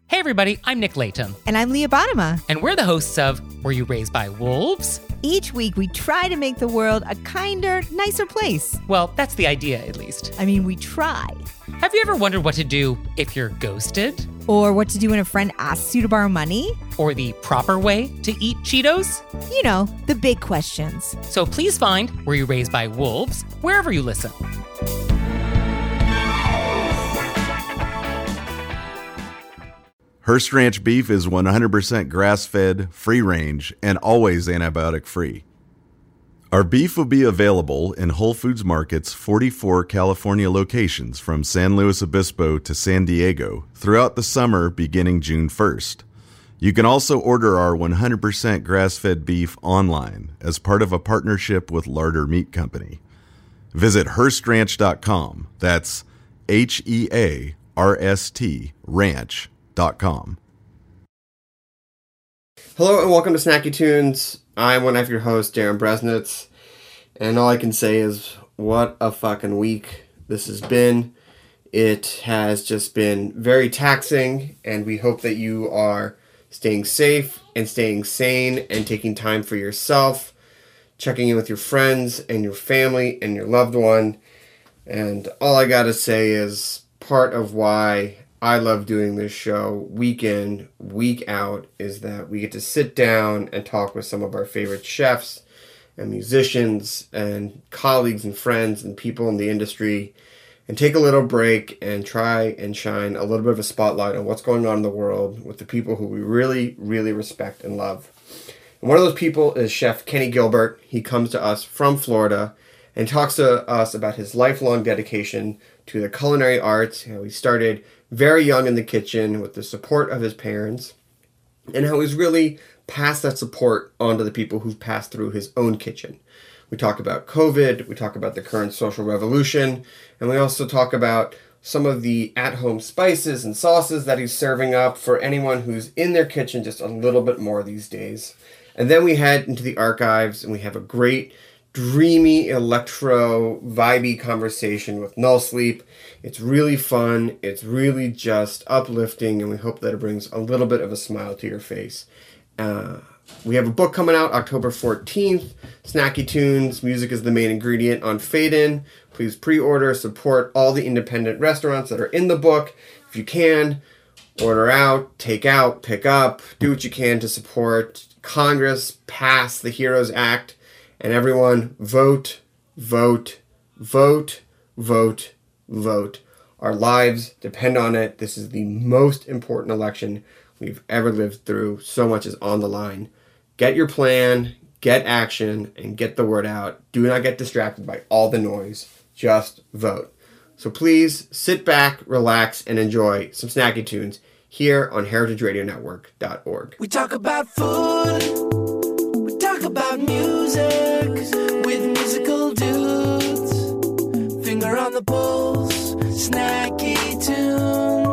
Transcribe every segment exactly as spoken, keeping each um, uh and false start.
Hey everybody, I'm Nick Layton. And I'm Leah Bottima. And we're the hosts of Were You Raised by Wolves? Each week we try to make the world a kinder, nicer place. Well, that's the idea, at least. I mean, we try. Have you ever wondered what to do if you're ghosted? Or what to do when a friend asks you to borrow money? Or the proper way to eat Cheetos? You know, the big questions. So please find Were You Raised by Wolves wherever you listen. Hearst Ranch beef is one hundred percent grass-fed, free-range, and always antibiotic-free. Our beef will be available in Whole Foods Market's forty-four California locations from San Luis Obispo to San Diego throughout the summer beginning June first. You can also order our one hundred percent grass-fed beef online as part of a partnership with Larder Meat Company. Visit Hearst Ranch dot com. That's H E A R S T ranch dot com. Hello and welcome to Snacky Tunes. I'm one of your hosts, Darren Bresnitz, and all I can say is what a fucking week this has been. It has just been very taxing, and we hope that you are staying safe and staying sane and taking time for yourself, checking in with your friends and your family and your loved one. And all I gotta say is part of why I love doing this show week in, week out, is that we get to sit down and talk with some of our favorite chefs and musicians and colleagues and friends and people in the industry and take a little break and try and shine a little bit of a spotlight on what's going on in the world with the people who we really, really respect and love. And one of those people is Chef Kenny Gilbert. He comes to us from Florida and talks to us about his lifelong dedication to the culinary arts. You know, he started very young in the kitchen with the support of his parents, and how he's really passed that support on to the people who've passed through his own kitchen. We talk about COVID, we talk about the current social revolution, and we also talk about some of the at-home spices and sauces that he's serving up for anyone who's in their kitchen just a little bit more these days. And then we head into the archives, and we have a great dreamy, electro, vibey conversation with Null Sleep. It's really fun. It's really just uplifting, and we hope that it brings a little bit of a smile to your face. Uh, we have a book coming out October fourteenth. Snacky Tunes, music is the main ingredient on Fade In. Please pre-order, support all the independent restaurants that are in the book. If you can, order out, take out, pick up, do what you can to support Congress, pass the HEROES Act. And everyone, vote, vote, vote, vote, vote. Our lives depend on it. This is the most important election we've ever lived through. So much is on the line. Get your plan, get action, and get the word out. Do not get distracted by all the noise. Just vote. So please sit back, relax, and enjoy some Snacky Tunes here on heritage radio network dot org. We talk about food. Talk about music with musical dudes. Finger on the pulse, Snacky Tunes.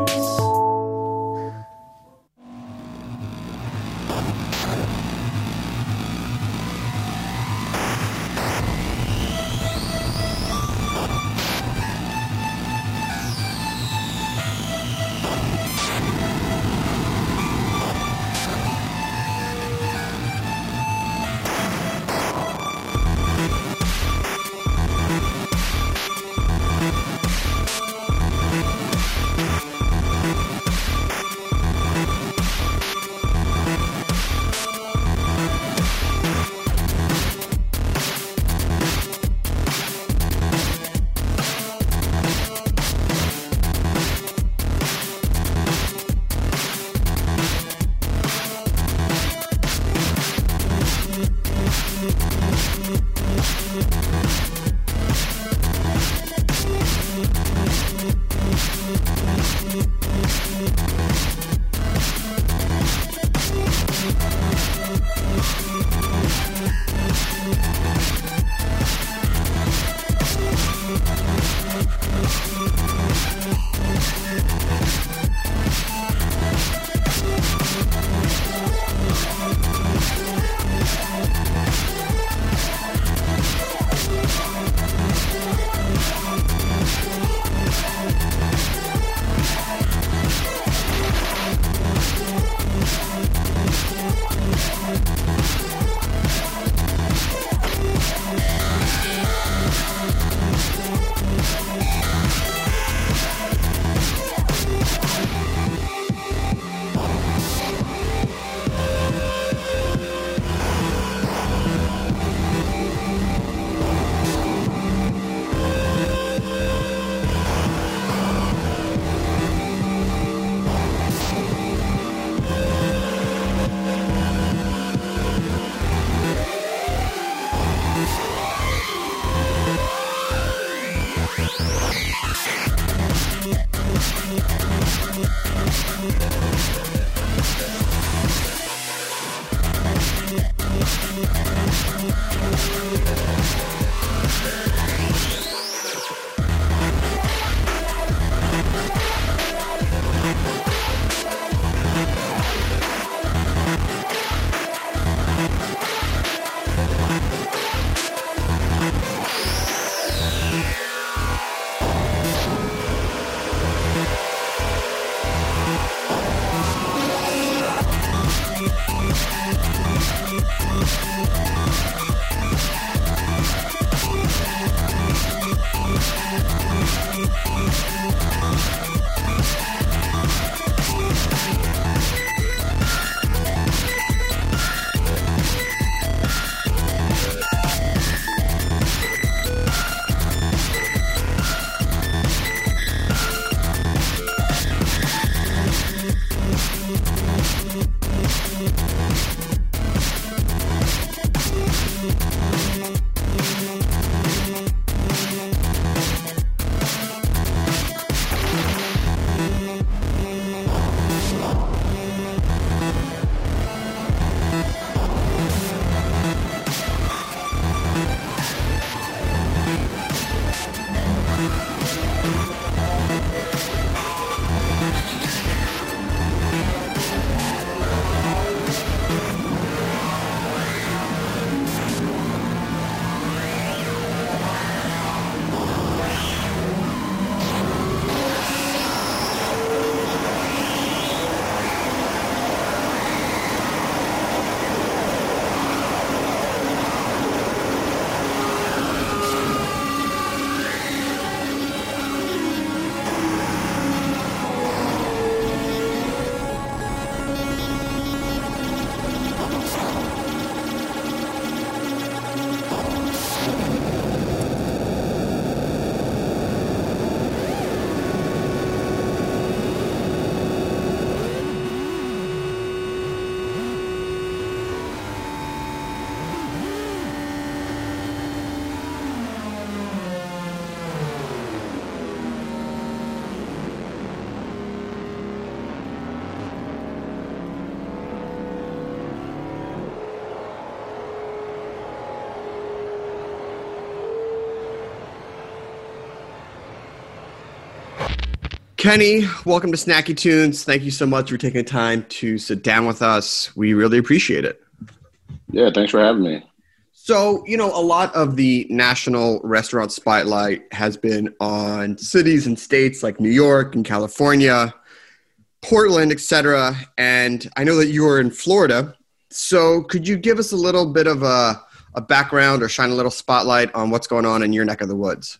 Kenny, welcome to Snacky Tunes. Thank you so much for taking the time to sit down with us. We really appreciate it. Yeah, thanks for having me. So, you know, a lot of the national restaurant spotlight has been on cities and states like New York and California, Portland, et cetera. And I know that you are in Florida. So could you give us a little bit of a, a background or shine a little spotlight on what's going on in your neck of the woods?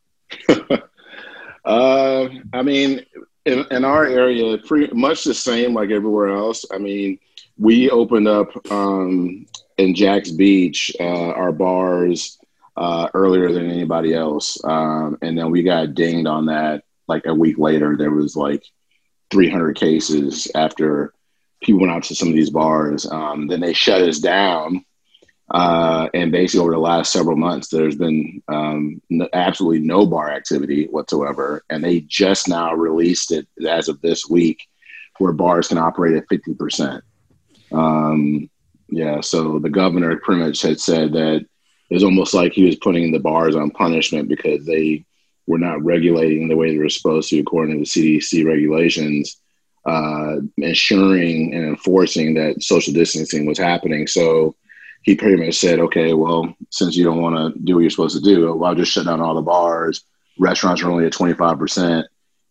uh, I mean, in, in our area, pretty much the same like everywhere else. I mean, we opened up um, in Jax Beach, uh, our bars uh, earlier than anybody else. Um, and then we got dinged on that like a week later. There was like three hundred cases after people went out to some of these bars. Um, then they shut us down. Uh, and basically over the last several months, there's been um, no, absolutely no bar activity whatsoever. And they just now released it as of this week where bars can operate at fifty percent. Um, yeah, so the governor pretty much had said that it was almost like he was putting the bars on punishment because they were not regulating the way they were supposed to according to the C D C regulations, uh, ensuring and enforcing that social distancing was happening. So he pretty much said, okay, well, since you don't want to do what you're supposed to do, well, I'll just shut down all the bars. Restaurants are only at twenty-five percent.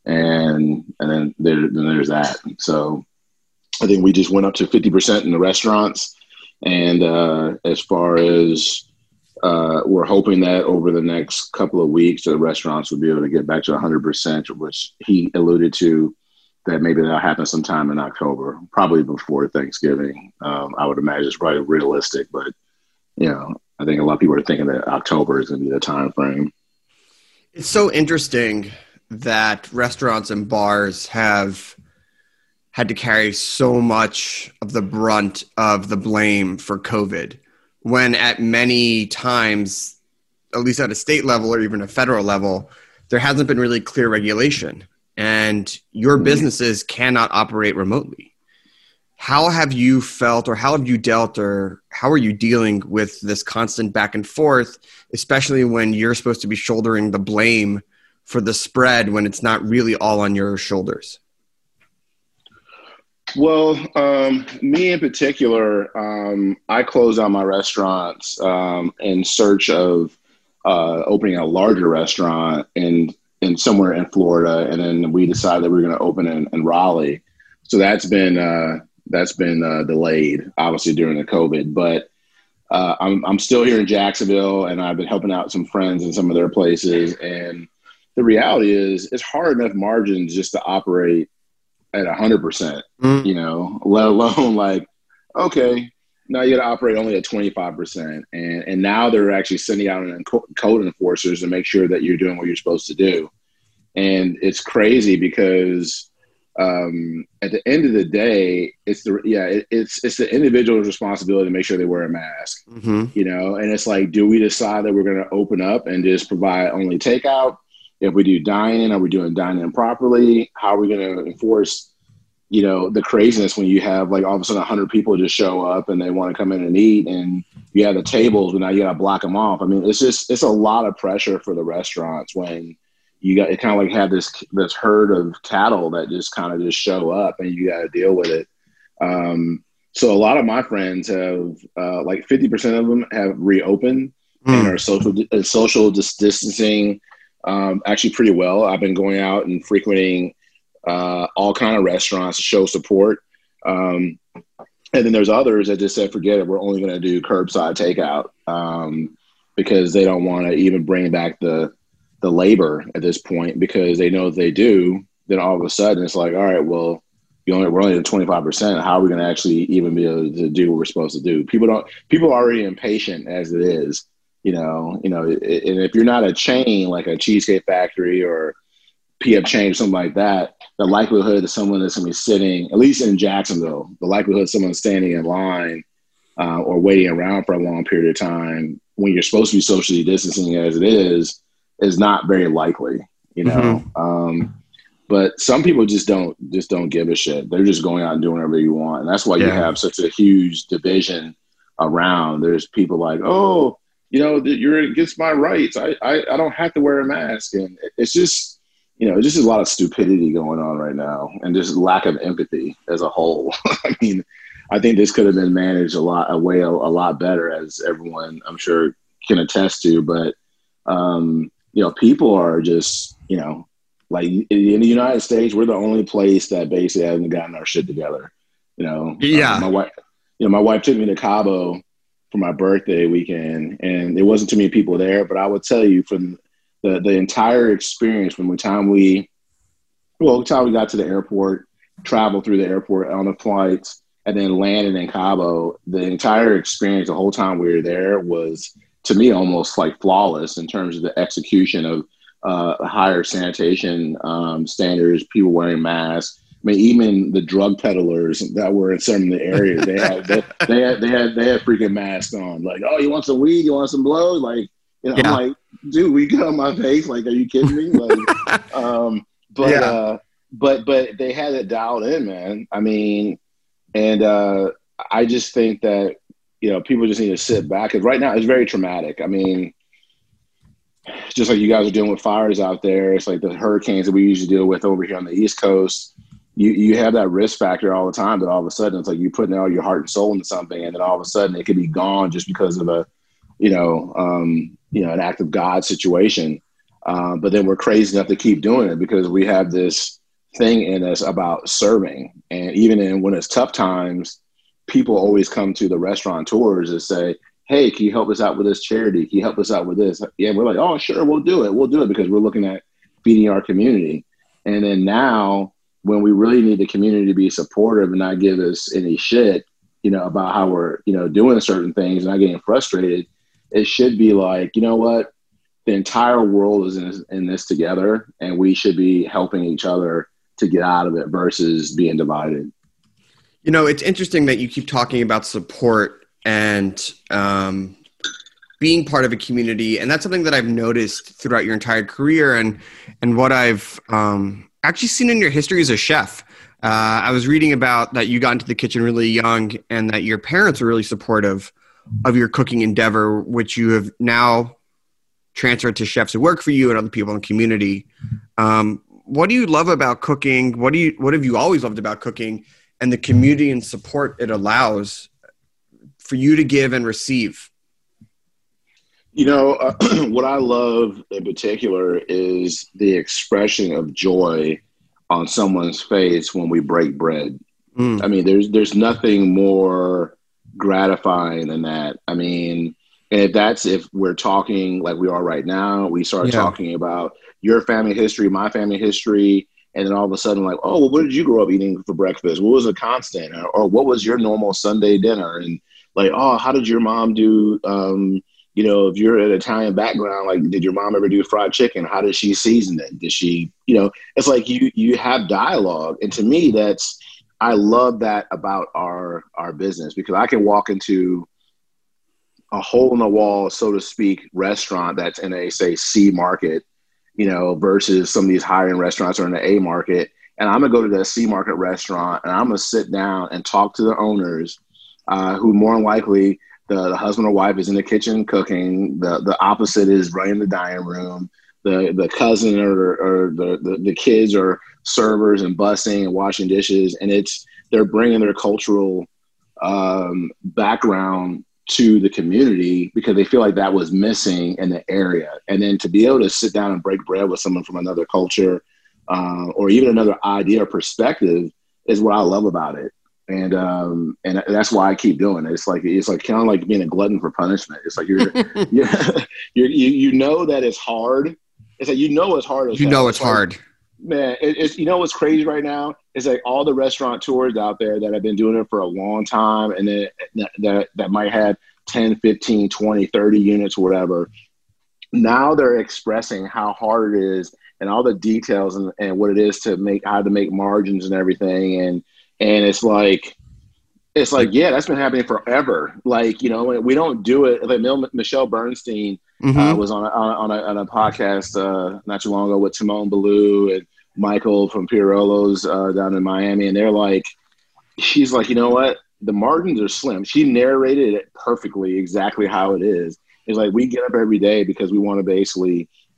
And and then, there, then there's that. So I think we just went up to fifty percent in the restaurants. And uh, as far as uh, we're hoping that over the next couple of weeks, the restaurants will be able to get back to one hundred percent, which he alluded to that maybe that'll happen sometime in October, probably before Thanksgiving. Um, I would imagine it's probably realistic, but, you know, I think a lot of people are thinking that October is going to be the time frame. It's so interesting that restaurants and bars have had to carry so much of the brunt of the blame for COVID, when at many times, at least at a state level or even a federal level, there hasn't been really clear regulation. And your businesses cannot operate remotely. How have you felt, or how have you dealt, or how are you dealing with this constant back and forth, especially when you're supposed to be shouldering the blame for the spread when it's not really all on your shoulders? Well, um, me in particular, um, I closed down my restaurants um, in search of uh, opening a larger restaurant in in somewhere in Florida, and then we decided that we were going to open in, in Raleigh. So that's been uh, that's been uh, delayed, obviously during the COVID. But uh, I'm I'm still here in Jacksonville, and I've been helping out some friends in some of their places. And the reality is, it's hard enough margins just to operate at one hundred percent. Mm. You know, let alone like, okay, now you got to operate only at twenty-five percent. And and now they're actually sending out an code enforcers to make sure that you're doing what you're supposed to do. And it's crazy because um, at the end of the day, it's the, yeah, it, it's, it's the individual's responsibility to make sure they wear a mask, mm-hmm. you know? And it's like, do we decide that we're going to open up and just provide only takeout? If we do dine-in, are we doing dine-in properly? How are we going to enforce, you know, the craziness when you have like all of a sudden a hundred people just show up and they want to come in and eat, and you have the tables, but now you got to block them off. I mean, it's just, it's a lot of pressure for the restaurants when you got, it kind of like have this, this herd of cattle that just kind of just show up and you got to deal with it. Um, so a lot of my friends have uh, like fifty percent of them have reopened mm. and are social, uh, social distancing um, actually pretty well. I've been going out and frequenting uh, all kind of restaurants to show support. Um, and then there's others that just said, forget it, we're only going to do curbside takeout um, because they don't want to even bring back the, the labor at this point, because they know if they do, then all of a sudden it's like, all right, well, you only, we're only at twenty-five percent. How are we going to actually even be able to do what we're supposed to do? People don't, people are already impatient as it is, you know, you know, and if you're not a chain, like a Cheesecake Factory or P F Change, something like that, the likelihood that someone is going to be sitting, at least in Jacksonville, the likelihood of someone standing in line uh, or waiting around for a long period of time when you're supposed to be socially distancing as it is, is not very likely, you know? Mm-hmm. Um, but some people just don't, just don't give a shit. They're just going out and doing whatever you want. And that's why yeah. you have such a huge division around. There's people like, oh, you know, you're against my rights. I, I, I don't have to wear a mask. And it's just, you know, just a lot of stupidity going on right now, and just lack of empathy as a whole. I mean, I think this could have been managed a lot, a way, a, a lot better, as everyone I'm sure can attest to. But um, you know, people are just, you know, like in the United States, we're the only place that basically hasn't gotten our shit together. You know, Yeah. um, my wife, you know, my wife took me to Cabo for my birthday weekend, and there wasn't too many people there. But I would tell you, from the the entire experience, from the time we, well, the time we got to the airport, traveled through the airport on the flights, and then landed in Cabo, the entire experience, the whole time we were there, was to me almost like flawless in terms of the execution of uh, higher sanitation um, standards, people wearing masks. I mean, even the drug peddlers that were in some of the areas, they had they, they had they had they had freaking masks on. Like, oh, you want some weed? You want some blow? Like, you know, Yeah. I'm like, dude, we got on my face. Like, are you kidding me? Like, um, but Yeah. uh, but but they had it dialed in, man. I mean, and uh, I just think that, you know, people just need to sit back, because right now it's very traumatic. I mean, just like you guys are dealing with fires out there, it's like the hurricanes that we usually deal with over here on the East Coast. You you have that risk factor all the time, that all of a sudden it's like you're putting all your heart and soul into something, and then all of a sudden it could be gone just because of a, you know, um, you know, an act of God situation. Uh, but then we're crazy enough to keep doing it because we have this thing in us about serving. And even in when it's tough times, people always come to the restaurateurs and say, hey, can you help us out with this charity? Can you help us out with this? Yeah, we're like, oh, sure, we'll do it. We'll do it because we're looking at feeding our community. And then now, when we really need the community to be supportive and not give us any shit, you know, about how we're, you know, doing certain things and not getting frustrated, it should be like, you know what? The entire world is in this, in this together, and we should be helping each other to get out of it versus being divided. You know, it's interesting that you keep talking about support and um, being part of a community. And that's something that I've noticed throughout your entire career, and, and what I've um, actually seen in your history as a chef. Uh, I was reading about that you got into the kitchen really young, and that your parents were really supportive of your cooking endeavor, which you have now transferred to chefs who work for you and other people in the community. Um, what do you love about cooking? What do you, what have you always loved about cooking, and the community and support it allows for you to give and receive? You know, uh, what I love in particular is the expression of joy on someone's face when we break bread. Mm. I mean, there's there's nothing more gratifying than that. I mean, and if that's if we're talking like we are right now, we start Yeah. talking about your family history, my family history, and then all of a sudden, like, oh, well, what did you grow up eating for breakfast? What was a constant? Or, or what was your normal Sunday dinner? And like, oh, how did your mom do? Um, you know, if you're an Italian background, like, did your mom ever do fried chicken? How did she season it? Did she, you know, it's like you you have dialogue. And to me, that's, I love that about our our business, because I can walk into a hole in the wall, so to speak, restaurant that's in a, say, C market, you know, versus some of these higher end restaurants are in the A market. And I'm gonna go to the C market restaurant, and I'm gonna sit down and talk to the owners, uh, who more than likely the, the husband or wife is in the kitchen cooking. The the opposite is running the dining room. The the cousin or, or the, the the kids are servers and bussing and washing dishes, and it's they're bringing their cultural um, background to the community because they feel like that was missing in the area. And then to be able to sit down and break bread with someone from another culture, uh, or even another idea or perspective, is what I love about it. And um, and that's why I keep doing it. It's like it's like kind of like being a glutton for punishment. It's like you're, you're, you're you you know that it's hard. It's like you know it's hard. As You hell. know it's like, hard. Man, it, it's you know what's crazy right now is like all the restaurateurs out there that have been doing it for a long time, and then that, that that might have ten, fifteen, twenty, thirty units or whatever. Now they're expressing how hard it is and all the details and, and what it is to make how to make margins and everything. And and it's like it's like yeah, that's been happening forever. Like, you know, we don't do it. Like Michelle Bernstein Mm-hmm. uh, was on a, on a on a podcast uh, not too long ago with Timon Ballou and Michael from Pirolo's uh, down in Miami, and they're like, she's like, you know what? The margins are slim. She narrated it perfectly, exactly how it is. It's like we get up every day because we want to basically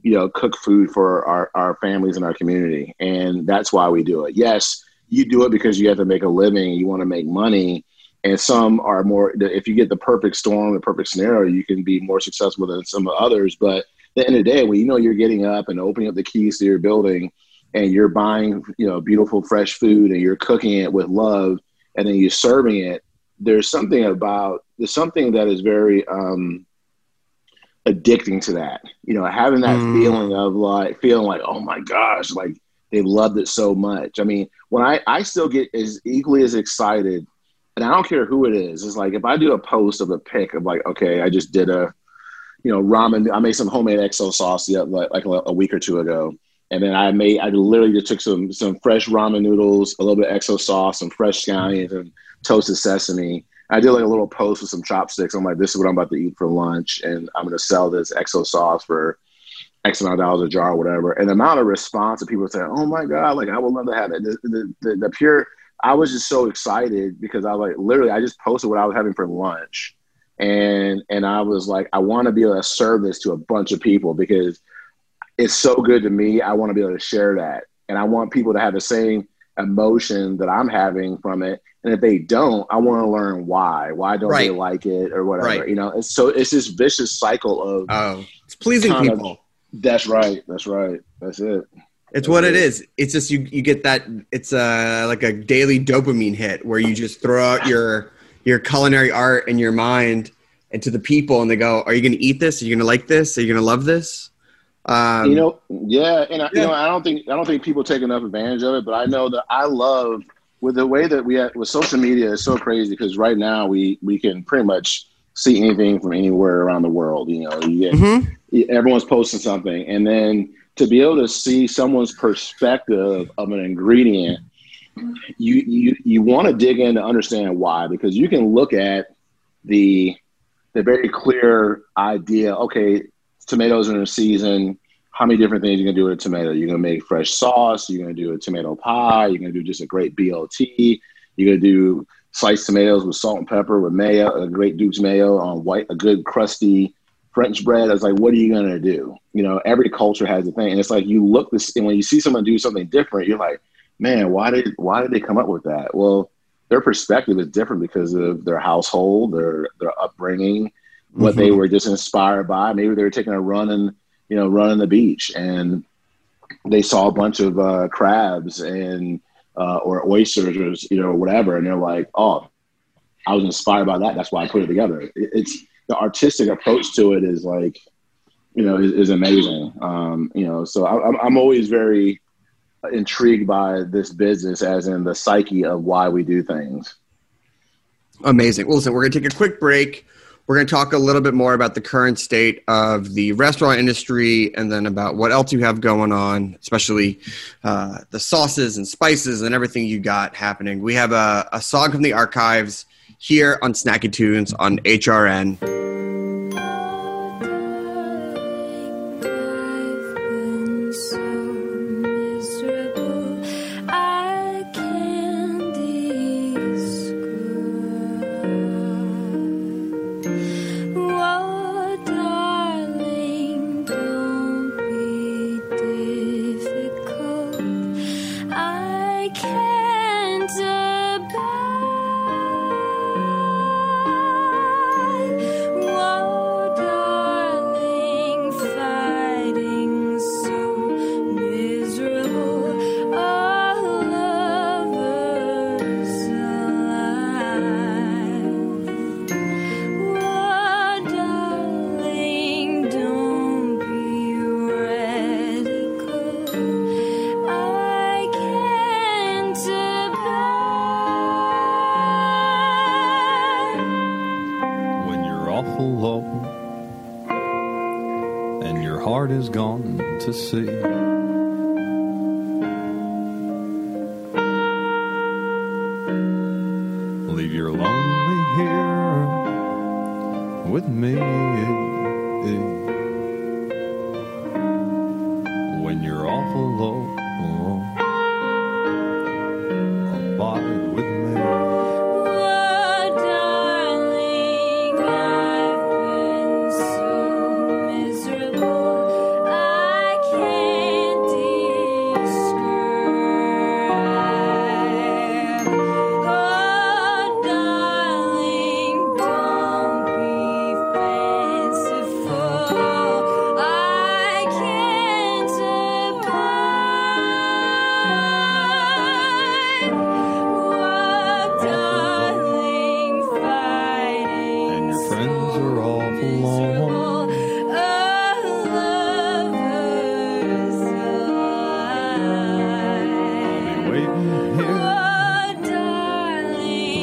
you know, cook food for our, our families and our community. And that's why we do it. Yes, you do it because you have to make a living, you want to make money. And some are more, if you get the perfect storm, the perfect scenario, you can be more successful than some others. But at the end of the day, when you know you're getting up and opening up the keys to your building and you're buying, you know, beautiful, fresh food and you're cooking it with love and then you're serving it, there's something about, there's something that is very, um, addicting to that, you know, having that mm. feeling of like feeling like, oh my gosh, like they loved it so much. I mean, when I, I still get as equally as excited, and I don't care who it is. It's like if I do a post of a pic of like, okay, I just did a, you know, ramen. I made some homemade X O sauce the, like, like a, a week or two ago, and then I made I literally just took some some fresh ramen noodles, a little bit of X O sauce, some fresh scallions, and toasted sesame. I did like a little post with some chopsticks. I'm like, this is what I'm about to eat for lunch, and I'm going to sell this X O sauce for X amount of dollars a jar or whatever. And the amount of response of people saying, oh my God, like I would love to have it. The, the, the, the pure, I was just so excited because I was like, literally, I just posted what I was having for lunch. And, and I was like, I want to be able to serve this to a bunch of people because it's so good to me. I want to be able to share that. And I want people to have the same emotion that I'm having from it. And if they don't, I want to learn why. Why don't right. they like it or whatever? Right. You know, it's, so it's this vicious cycle of oh, it's pleasing people. Of, that's right. That's right. That's it. It's that's what it. it is. It's just you. You get that. It's uh like a daily dopamine hit where you just throw out your your culinary art and your mind into the people, and they go, "Are you going to eat this? Are you going to like this? Are you going to love this?" Um, you know, yeah. And I, yeah. you know, I don't think I don't think people take enough advantage of it. But I know that I love. With the way that we have with social media is so crazy because right now we, we can pretty much see anything from anywhere around the world. You know, you get mm-hmm. everyone's posting something, and then to be able to see someone's perspective of an ingredient, you you you want to dig in to understand why, because you can look at the the very clear idea. Okay, tomatoes are in season. How many different things you can do with a tomato? You're going to make fresh sauce. You're going to do a tomato pie. You're going to do just a great B L T. You're going to do sliced tomatoes with salt and pepper with mayo, a great Duke's mayo on white, a good crusty French bread. I was like, what are you going to do? You know, every culture has a thing. And it's like you look this, and when you see someone do something different, you're like, man, why did why did they come up with that? Well, their perspective is different because of their household, their their upbringing, what mm-hmm. they were just inspired by. Maybe they were taking a run and you know, running the beach and they saw a bunch of uh, crabs and, uh, or oysters or, you know, whatever. And they're like, oh, I was inspired by that. That's why I put it together. It, it's the artistic approach to it is like, you know, is, is amazing. Um, you know, so I, I'm, I'm always very intrigued by this business as in the psyche of why we do things. Amazing. Well, listen, we're going to take a quick break. We're going to talk a little bit more about the current state of the restaurant industry and then about what else you have going on, especially uh, the sauces and spices and everything you got happening. We have a, a song from the archives here on Snacky Tunes on H R N. To see. Leave your lonely here with me. When you're awful low, abide with me. Oh, darling, I've been so miserable. I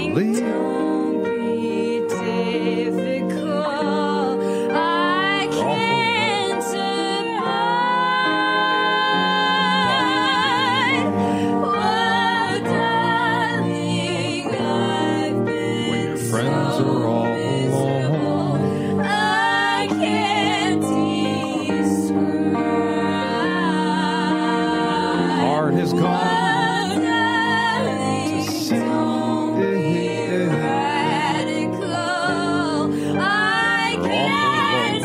believe. Don't be difficult. I can't survive. Oh, darling, I've been When your friends so are all alone. miserable. I can't describe. Heart has gone. Oh, darling, don't be radical. I can't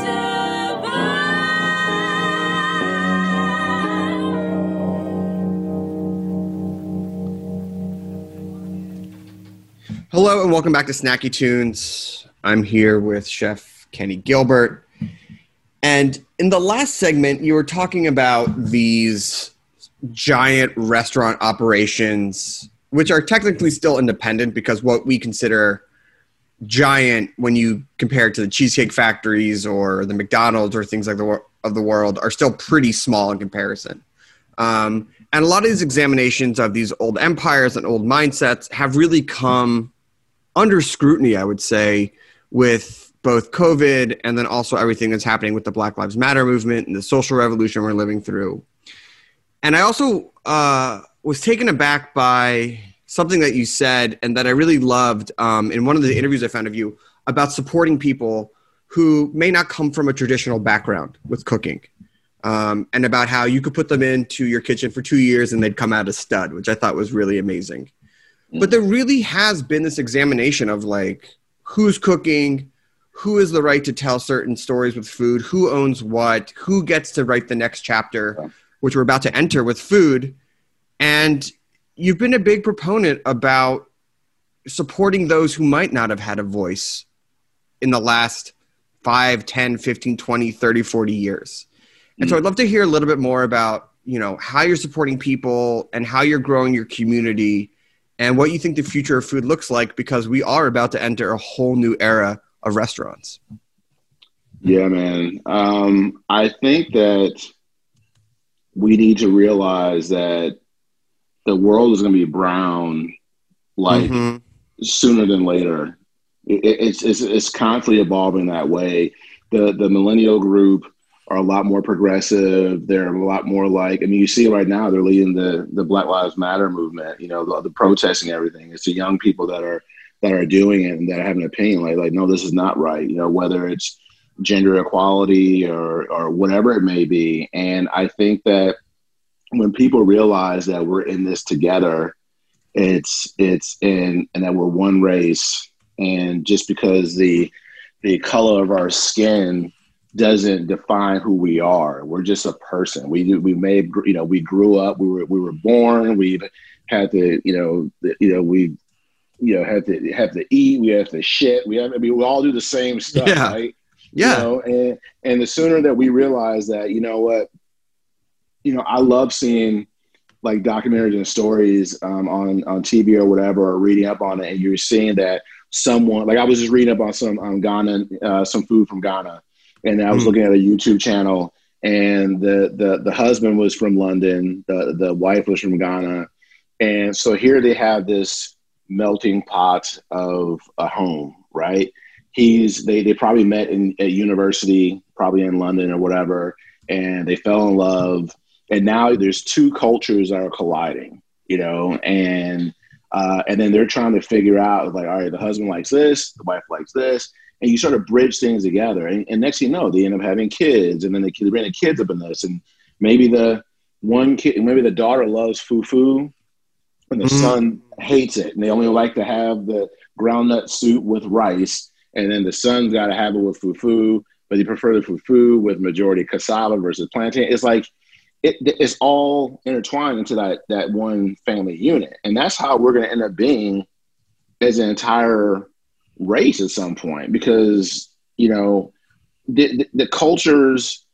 survive. Hello and welcome back to Snacky Tunes. I'm here with Chef Kenny Gilbert. And in the last segment, you were talking about these giant restaurant operations, which are technically still independent because what we consider giant when you compare it to the Cheesecake Factories or the McDonald's or things like the wor- of the world are still pretty small in comparison. Um, and a lot of these examinations of these old empires and old mindsets have really come under scrutiny, I would say, with both COVID and then also everything that's happening with the Black Lives Matter movement and the social revolution we're living through. And I also uh, was taken aback by something that you said and that I really loved um, in one of the interviews I found of you about supporting people who may not come from a traditional background with cooking, um, and about how you could put them into your kitchen for two years and they'd come out a stud, which I thought was really amazing. Mm. But there really has been this examination of like, who's cooking, who has the right to tell certain stories with food, who owns what, who gets to write the next chapter, yeah. which we're about to enter with food. And you've been a big proponent about supporting those who might not have had a voice in the last five, ten, fifteen, twenty, thirty, forty years. And so I'd love to hear a little bit more about, you know, how you're supporting people and how you're growing your community and what you think the future of food looks like, because we are about to enter a whole new era of restaurants. Yeah, man. Um, I think that we need to realize that the world is going to be brown, like mm-hmm. sooner than later. It, it's, it's it's constantly evolving that way. The the millennial group are a lot more progressive. They're a lot more like, I mean, you see it right now. They're leading the the Black Lives Matter movement. You know, the, the protesting everything. It's the young people that are that are doing it and that have an opinion. Like like no, this is not right. You know, whether it's gender equality or or whatever it may be. And I think that when people realize that we're in this together, it's it's in and that we're one race, and just because the the color of our skin doesn't define who we are, we're just a person. We we made you know we grew up, we were we were born, we had to you know the, you know we you know had to have to eat, we have to shit, we have I mean we all do the same stuff, yeah. right? Yeah. You know, and and the sooner that we realize that, you know what. You know, I love seeing like documentaries and stories um, on, on T V or whatever, or reading up on it. And you're seeing that someone, like I was just reading up on some um, Ghana, uh, some food from Ghana. And I was mm. looking at a YouTube channel, and the, the, the husband was from London. The, the wife was from Ghana. And so here they have this melting pot of a home, right? He's, they, they probably met in at university, probably in London or whatever. And they fell in love. And now there's two cultures that are colliding, you know, and uh, and then they're trying to figure out, like, all right, the husband likes this, the wife likes this, and you sort of bridge things together. And, and next thing you know, they end up having kids, and then they, they bring the kids up in this, and maybe the one kid, maybe the daughter loves fufu, and the mm-hmm. son hates it, and they only like to have the groundnut soup with rice, and then the son's got to have it with fufu, but they prefer the fufu with majority cassava versus plantain. It's like, It, it's all intertwined into that that one family unit. And that's how we're going to end up being as an entire race at some point, because, you know, the, the, the cultures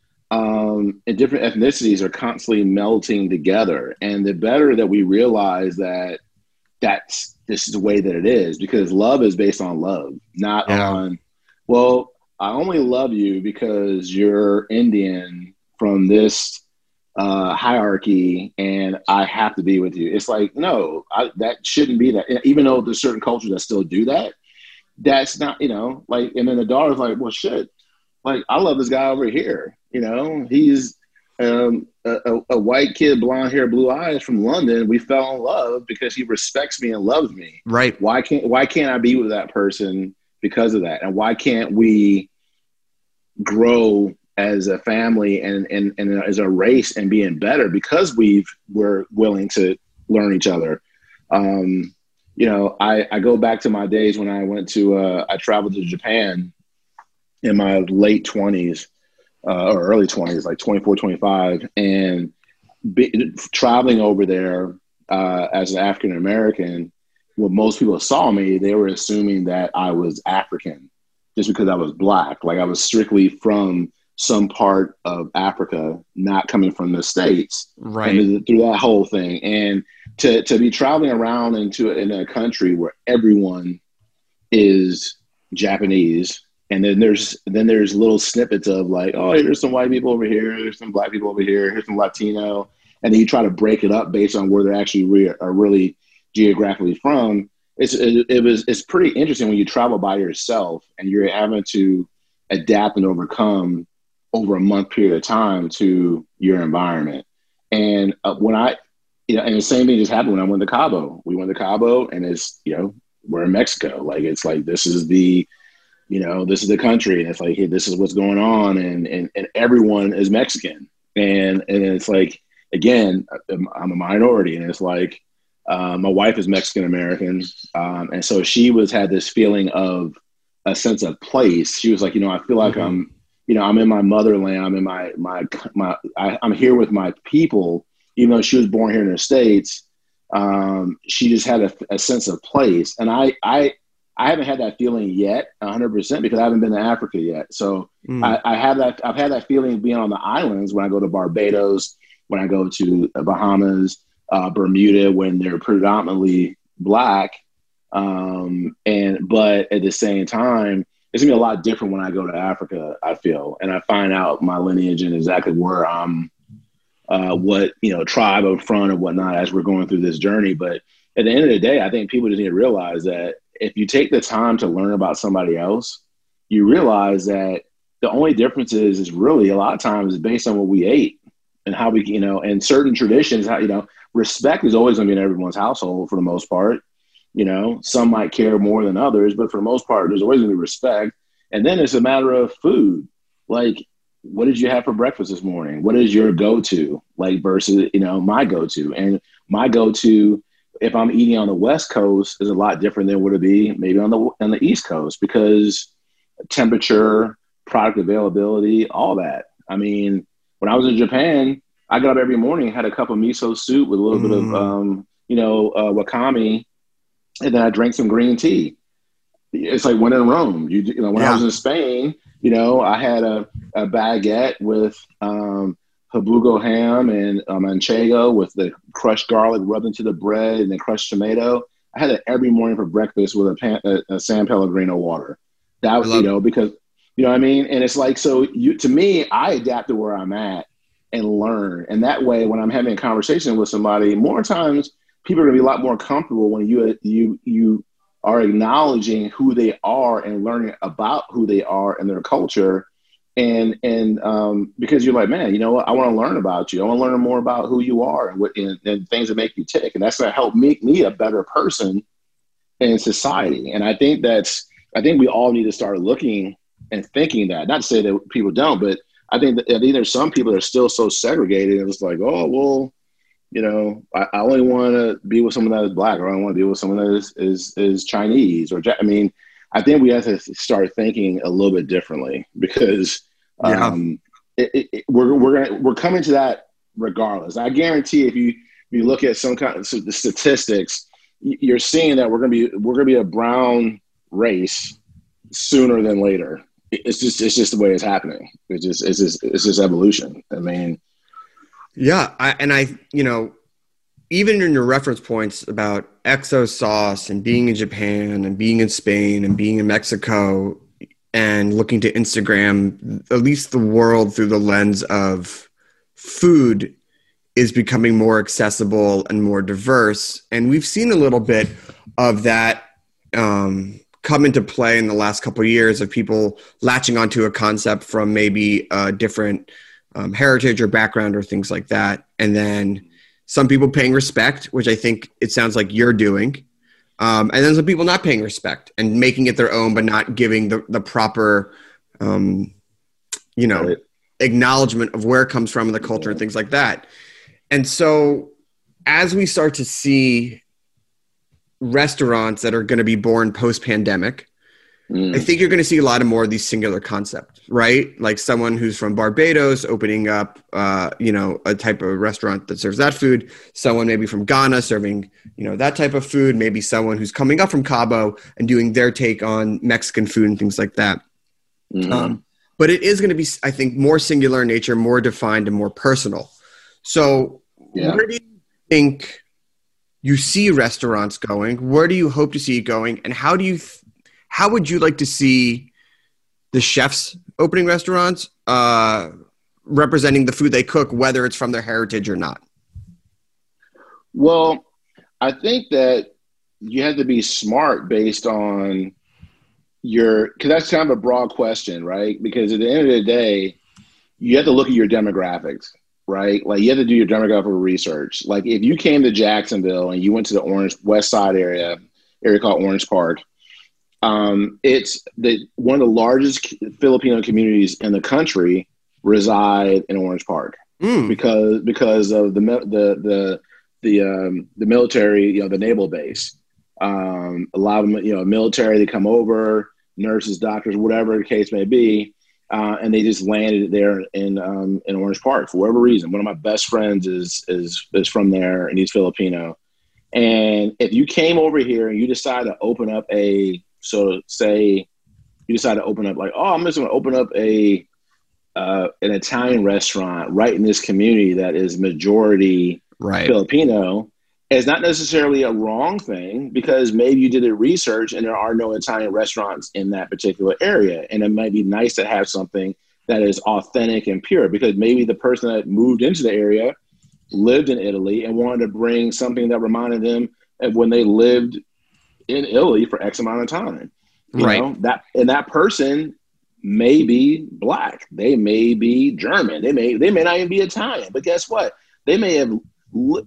um, and different ethnicities are constantly melting together. And the better that we realize that that's this is the way that it is, because love is based on love, not yeah. on, well, I only love you because you're Indian from this uh, hierarchy, and I have to be with you. It's like, no, I, that shouldn't be that. Even though there's certain cultures that still do that, that's not, you know, like, and then the daughter's like, well, shit, like, I love this guy over here. You know, he's um, a, a, a white kid, blonde hair, blue eyes from London. We fell in love because he respects me and loves me. Right. Why can't, why can't I be with that person because of that? And why can't we grow as a family and, and, and as a race and being better because we've, we're willing to learn each other. Um, you know, I, I go back to my days when I went to, uh, I traveled to Japan in my late twenties uh, or early twenties, like twenty-four, twenty-five. And be, traveling over there uh, as an African-American, when most people saw me, they were assuming that I was African just because I was Black. Like I was strictly from some part of Africa, not coming from the States, Right. and through that whole thing. And to, to be traveling around into in a country where everyone is Japanese, and then there's then there's little snippets of like, oh, here's some white people over here, there's some Black people over here, here's some Latino, and then you try to break it up based on where they're actually re- are really geographically from. It's it, it was it's pretty interesting when you travel by yourself and you're having to adapt and overcome over a month period of time to your environment. And uh, when I, you know, and the same thing just happened when I went to Cabo. We went to Cabo, and it's, you know, we're in Mexico. Like, it's like, this is the, you know, this is the country. And it's like, hey, this is what's going on. And, and, and everyone is Mexican. And, and it's like, again, I'm I'm a minority. And it's like, uh, my wife is Mexican-American. Um, and so she was, had this feeling of a sense of place. She was like, you know, I feel like mm-hmm. I'm, you know, I'm in my motherland. I'm in my, my, my, I, I'm here with my people, even though she was born here in the States. Um, she just had a, a sense of place. And I, I, I haven't had that feeling yet a hundred percent because I haven't been to Africa yet. So mm. I, I have that, I've had that feeling being on the islands when I go to Barbados, when I go to the Bahamas, uh, Bermuda, when they're predominantly Black. Um, and, but at the same time, it's gonna be a lot different when I go to Africa, I feel, and I find out my lineage and exactly where I'm, uh, what, you know, tribe I'm from and whatnot as we're going through this journey. But at the end of the day, I think people just need to realize that if you take the time to learn about somebody else, you realize that the only difference is, is really a lot of times is based on what we ate and how we, you know, and certain traditions, how, you know, respect is always gonna be in everyone's household for the most part. You know, some might care more than others, but for the most part, there's always going to be respect. And then it's a matter of food. Like, what did you have for breakfast this morning? What is your go-to? Like versus, you know, my go-to. And my go-to, if I'm eating on the West Coast, is a lot different than would it be maybe on the on the East Coast, because temperature, product availability, all that. I mean, when I was in Japan, I got up every morning, had a cup of miso soup with a little mm. bit of, um, you know, uh, wakame. And then I drank some green tea. It's like when in Rome. You, you know, when yeah. I was in Spain, you know, I had a, a baguette with um, habugo ham and uh, manchego with the crushed garlic rubbed into the bread and then crushed tomato. I had it every morning for breakfast with a, pan, a, a San Pellegrino water. That was, you know, it. because, you know what I mean? And it's like, so you, to me, I adapt to where I'm at and learn. And that way, when I'm having a conversation with somebody, more times, people are going to be a lot more comfortable when you you you are acknowledging who they are and learning about who they are and their culture, and and um, because you're like, man, you know what? I want to learn about you. I want to learn more about who you are and what and, and things that make you tick, and that's going to help make me a better person in society. And I think that's I think we all need to start looking and thinking that. Not to say that people don't, but I think that, I think there's some people that are still so segregated. And it's like, oh well. You know, I, I only want to be with someone that is Black, or I want to be with someone that is, is, is Chinese, or, I mean, I think we have to start thinking a little bit differently because um, yeah. it, it, we're, we're, gonna, we're coming to that regardless. I guarantee if you, if you look at some kind of the statistics, you're seeing that we're going to be, we're going to be a brown race sooner than later. It's just, it's just the way it's happening. It's just, it's just, it's just evolution. I mean, Yeah, I, and I, you know, even in your reference points about Exo sauce and being in Japan and being in Spain and being in Mexico and looking to Instagram, at least the world through the lens of food, is becoming more accessible and more diverse. And we've seen a little bit of that um, come into play in the last couple of years of people latching onto a concept from maybe a different um, heritage or background or things like that. And then some people paying respect, which I think it sounds like you're doing. Um, and then some people not paying respect and making it their own, but not giving the, the proper, um, you know, Right. acknowledgement of where it comes from in the culture and things like that. And so as we start to see restaurants that are going to be born post-pandemic, Mm. I think you're going to see a lot of more of these singular concepts, right? Like someone who's from Barbados opening up, uh, you know, a type of restaurant that serves that food. Someone maybe from Ghana serving, you know, that type of food. Maybe someone who's coming up from Cabo and doing their take on Mexican food and things like that. Mhm. Um, but it is going to be, I think, more singular in nature, more defined, and more personal. So Yeah. where do you think you see restaurants going? Where do you hope to see it going? And how do you, th- how would you like to see the chefs opening restaurants uh, representing the food they cook, whether it's from their heritage or not? Well, I think that you have to be smart based on your, because that's kind of a broad question, right? Because at the end of the day, you have to look at your demographics, right? Like you have to do your demographic research. Like if you came to Jacksonville and you went to the Orange West Side area, area called Orange Park, um, it's the one of the largest Filipino communities in the country reside in Orange Park Mm. because because of the mi- the the the um, the military, you know, the naval base. Um, a lot of them, you know, military, they come over, nurses, doctors, whatever the case may be, uh, and they just landed there in um, in Orange Park for whatever reason. One of my best friends is is is from there, and he's Filipino. And if you came over here and you decide to open up a, so say you decide to open up like, oh, I'm just going to open up a uh, an Italian restaurant right in this community that is majority Right. Filipino, is not necessarily a wrong thing because maybe you did the research and there are no Italian restaurants in that particular area. And it might be nice to have something that is authentic and pure because maybe the person that moved into the area lived in Italy and wanted to bring something that reminded them of when they lived in Italy for X amount of time. You Right. know, that, and that person may be Black. They may be German. They may, they may not even be Italian, but guess what? They may have li-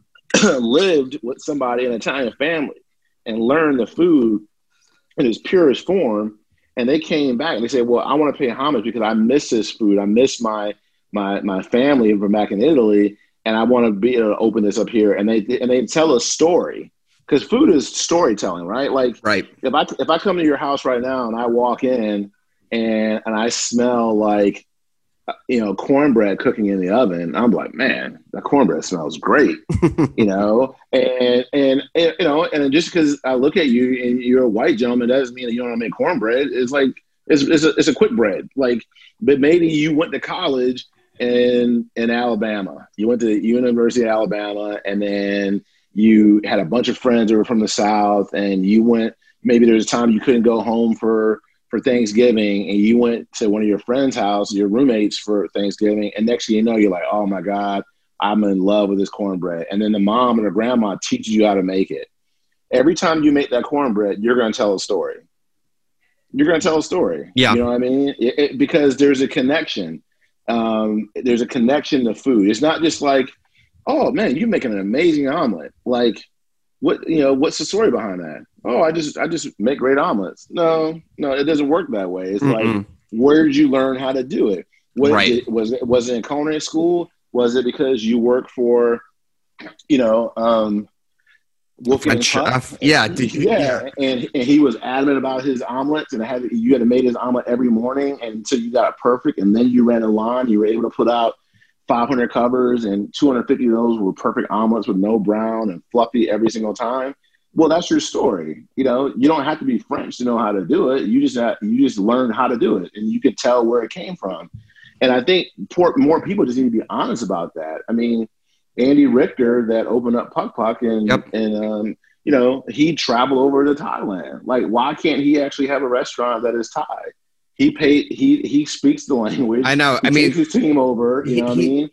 lived with somebody in an Italian family and learned the food in its purest form. And they came back and they said, well, I want to pay homage because I miss this food. I miss my, my, my family from back in Italy. And I want to be able to open this up here. And they, and they tell a story because food is storytelling, right? Like Right. if I, if I come to your house right now and I walk in and, and I smell like, you know, cornbread cooking in the oven, I'm like, man, that cornbread smells great, you know, and, and, and, you know, and just because I look at you and you're a white gentleman doesn't mean that you don't know how to make cornbread. It's like, it's, it's, a, it's a quick bread. Like, but maybe you went to college in, in Alabama, you went to the University of Alabama and then you had a bunch of friends that were from the South and you went, maybe there was a time you couldn't go home for for Thanksgiving and you went to one of your friend's house, your roommates for Thanksgiving. And next thing you know, you're like, oh my God, I'm in love with this cornbread. And then the mom and the grandma teaches you how to make it. Every time you make that cornbread, you're going to tell a story. You're going to tell a story. Yeah. You know what I mean? It, it, because there's a connection. Um, there's a connection to food. It's not just like, oh man, you're making an amazing omelet. Like, what, you know, what's the story behind that? Oh, I just, I just make great omelets. No, no, it doesn't work that way. It's Mm-mm. like, where did you learn how to do it? What, Right. did, was it, was it in culinary school? Was it because you work for, you know, um, Wolfgang French Puck? chef. Yeah. Did you, Yeah, and and he was adamant about his omelets, and had you had to make his omelet every morning until you got it perfect, and then you ran a line. You were able to put out five hundred covers, and two hundred fifty of those were perfect omelets with no brown and fluffy every single time. Well, that's your story. You know, you don't have to be French to know how to do it. You just have, you just learn how to do it, and you can tell where it came from. And I think poor, more people just need to be honest about that. I mean, Andy Richter that opened up Puck Puck and Yep. and um, you know, he traveled over to Thailand. Like, why can't he actually have a restaurant that is Thai? He paid. He he speaks the language. I know. He I mean, takes his team over. You he- know what he- I mean?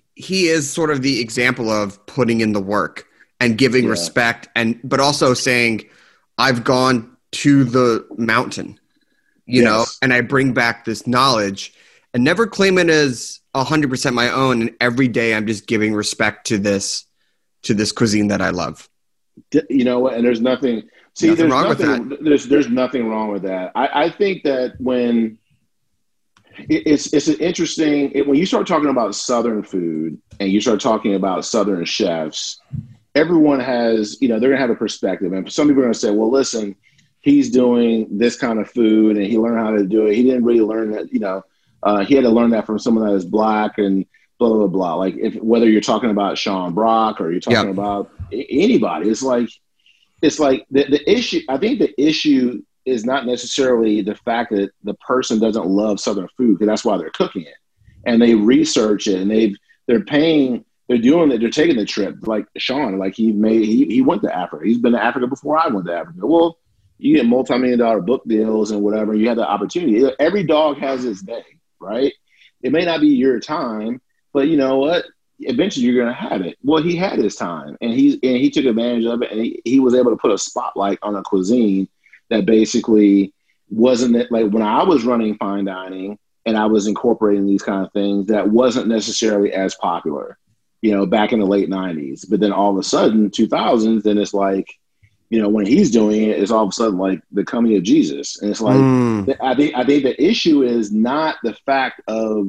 he is sort of the example of putting in the work and giving Yeah. respect, and but also saying, I've gone to the mountain, you Yes. know, and I bring back this knowledge and never claim it as one hundred percent my own. And every day I'm just giving respect to this, to this cuisine that I love. D- You know what? And there's nothing. See, Nothing there's wrong with nothing. There's there's nothing wrong with that. I, I think that when it, it's it's an interesting it, when you start talking about Southern food and you start talking about Southern chefs, everyone has, you know, they're gonna have a perspective, and some people are gonna say, well, listen, he's doing this kind of food and he learned how to do it. He didn't really learn that, you know, uh, he had to learn that from someone that is black and blah blah blah. Like if whether you're talking about Sean Brock or you're talking Yeah. about a- anybody, it's like it's like the, the issue. I think the issue is not necessarily the fact that the person doesn't love Southern food, because that's why they're cooking it and they research it and they've they're paying, they're doing it, they're taking the trip. Like Sean, like he made he he went to Africa. He's been to Africa before I went to Africa. Well, you get multi-million dollar book deals and whatever. You have the opportunity. Every dog has its day, right? It may not be your time, but you know what? Eventually you're going to have it. Well, he had his time and he's, and he took advantage of it. And he, he was able to put a spotlight on a cuisine that basically wasn't that, like when I was running fine dining and I was incorporating these kind of things, that wasn't necessarily as popular, you know, back in the late nineties. But then all of a sudden, two thousands, then it's like, you know, when he's doing it, it's all of a sudden like the coming of Jesus. And it's like, Mm. I think, I think the issue is not the fact of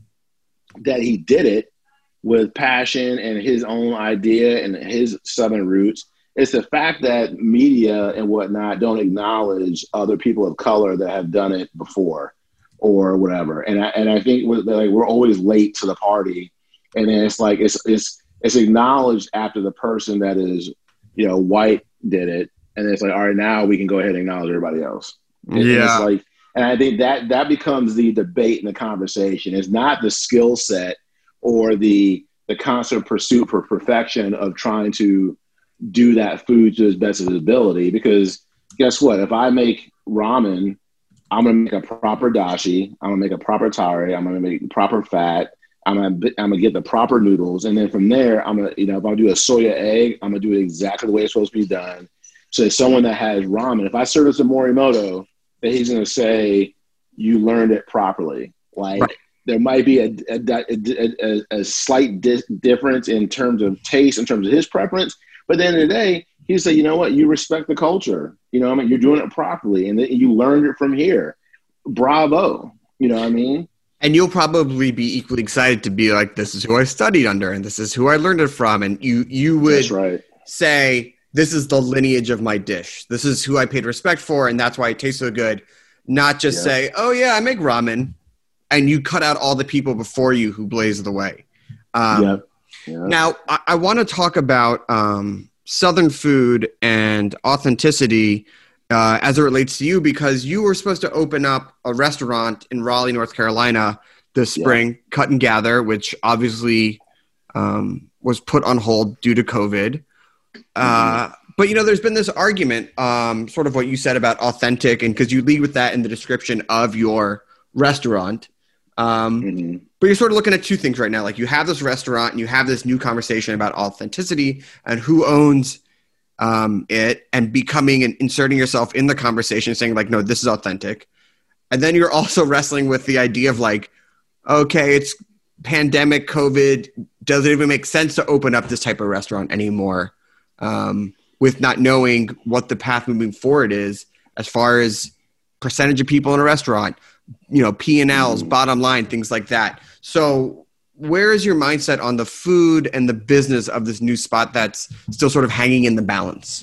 that he did it with passion and his own idea and his Southern roots. It's the fact that media and whatnot don't acknowledge other people of color that have done it before or whatever. And I, and I think we're, like, we're always late to the party. And then it's like, it's, it's, it's acknowledged after the person that is, you know, white did it. And then it's like, all right, now we can go ahead and acknowledge everybody else. And, and Yeah. it's like, and I think that that becomes the debate and the conversation. It's not the skill set or the the constant pursuit for perfection of trying to do that food to his best of his ability. Because guess what? If I make ramen, I'm gonna make a proper dashi. I'm gonna make a proper tare. I'm gonna make proper fat. I'm gonna I'm gonna get the proper noodles, and then from there, I'm gonna, you know, if I do a soya egg, I'm gonna do it exactly the way it's supposed to be done. So that someone that has ramen, if I serve this to Morimoto, that he's gonna say you learned it properly. Like Right. there might be a a, a, a, a slight di- difference in terms of taste, in terms of his preference, but at the end of the day, he say, you know what, you respect the culture. You know what I mean? You're doing it properly, and then you learned it from here. Bravo. You know what I mean? And you'll probably be equally excited to be like, this is who I studied under and this is who I learned it from. And you, you would That's right. say, this is the lineage of my dish. This is who I paid respect for. And that's why it tastes so good. Not just Yeah. say, oh yeah, I make ramen. And you cut out all the people before you who blazed the way. Um, yeah. Yeah. Now, I, I want to talk about um, Southern food and authenticity uh, as it relates to you, because you were supposed to open up a restaurant in Raleigh, North Carolina this Yeah. spring, Cut and Gather, which obviously um, was put on hold due to COVID. Uh, but, you know, there's been this argument, um, sort of what you said about authentic, and because you lead with that in the description of your restaurant. Um, Mhm. But you're sort of looking at two things right now. Like you have this restaurant and you have this new conversation about authenticity and who owns um, it, and becoming and inserting yourself in the conversation, saying like, no, this is authentic. And then you're also wrestling with the idea of like, okay, it's pandemic, COVID. Does it even make sense to open up this type of restaurant anymore? Um, with not knowing what the path moving forward is as far as percentage of people in a restaurant, you know, P and L's, bottom line, things like that. So where is your mindset on the food and the business of this new spot that's still sort of hanging in the balance?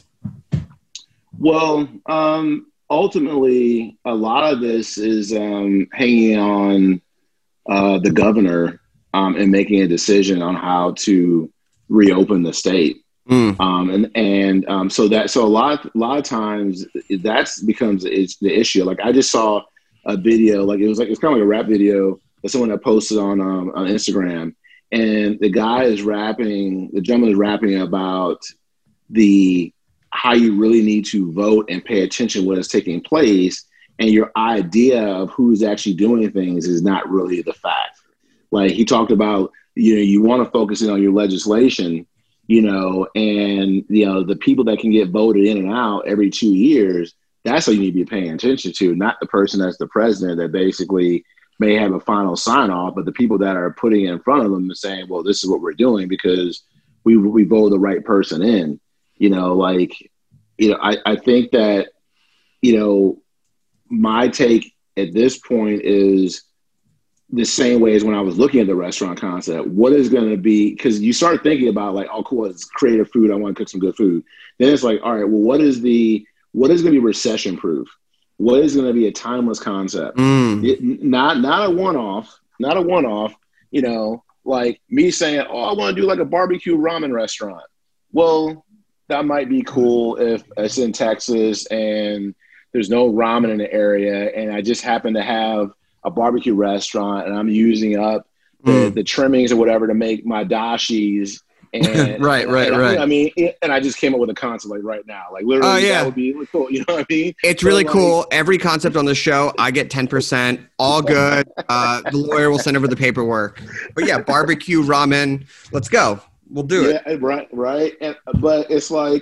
Well, um, ultimately, a lot of this is um, hanging on uh, the governor um, and making a decision on how to reopen the state. Mm. Um, and and um, so that so a lot a lot of times that's becomes it's the issue. Like I just saw a video, like it was like it's kind of like a rap video that someone had posted on um, on Instagram, and the guy is rapping, the gentleman is rapping about the how you really need to vote and pay attention to what is taking place, and your idea of who's actually doing things is not really the fact. Like he talked about, you know, you want to focus in on your legislation, you know, and, you know, the people that can get voted in and out every two years, that's what you need to be paying attention to, not the person that's the president that basically may have a final sign off, but the people that are putting it in front of them and saying, well, this is what we're doing because we we vote the right person in, you know, like, you know, I, I think that, you know, my take at this point is the same way as when I was looking at the restaurant concept. What is going to be, because you start thinking about like, oh, cool, it's creative food. I want to cook some good food. Then it's like, all right, well, what is the, what is going to be recession proof? What is going to be a timeless concept? Mm. It, not, not a one-off, not a one-off, you know, like me saying, oh, I want to do like a barbecue ramen restaurant. Well, that might be cool if it's in Texas and there's no ramen in the area, and I just happen to have a barbecue restaurant, and I'm using up the, Mm. the trimmings or whatever to make my dashis. And Right, right, and I- right. I mean, it- and I just came up with a concept like right now, like literally, Oh, yeah. that would be really cool. You know what I mean? It's So, really like, cool. Every concept on the show, I get ten percent. All good. Uh, the lawyer will send over the paperwork. But yeah, barbecue, ramen. Let's go. We'll do it. Yeah, right, right. And, but it's like,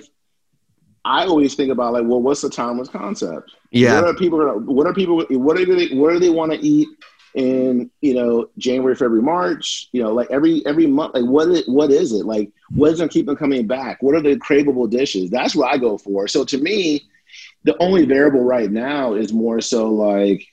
I always think about like, well, what's the timeless concept? Yeah. What are people gonna? What are people? What do they? What do they want to eat in? You know, January, February, March. You know, like every every month. Like what? Is, what is it? Like what is gonna keep them coming back? What are the craveable dishes? That's what I go for. So to me, the only variable right now is more so like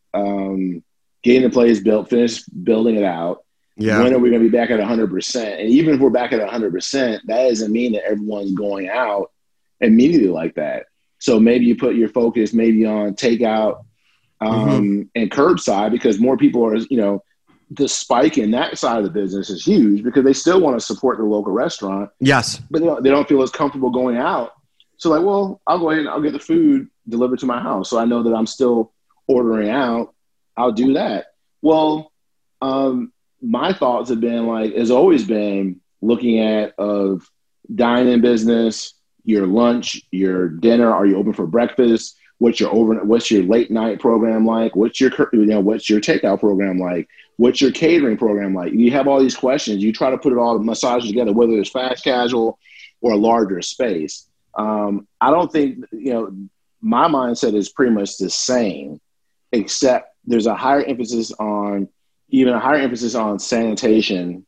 um, getting the place built, finish building it out. Yeah. When are we going to be back at one hundred percent? And even if we're back at one hundred percent, that doesn't mean that everyone's going out immediately like that. So maybe you put your focus maybe on takeout um, Mm-hmm. and curbside, because more people are, you know, the spike in that side of the business is huge because they still want to support the local restaurant, Yes. but they don't, they don't feel as comfortable going out. So like, well, I'll go ahead and I'll get the food delivered to my house. So I know that I'm still ordering out. I'll do that. Well, um, my thoughts have been like, has always been looking at of dine-in business, your lunch, your dinner. Are you open for breakfast? What's your over? What's your late night program like? What's your cur- you know? What's your takeout program like? What's your catering program like? You have all these questions. You try to put it all massage together, whether it's fast casual or a larger space. Um, I don't think you know. My mindset is pretty much the same, except there's a higher emphasis on even a higher emphasis on sanitation.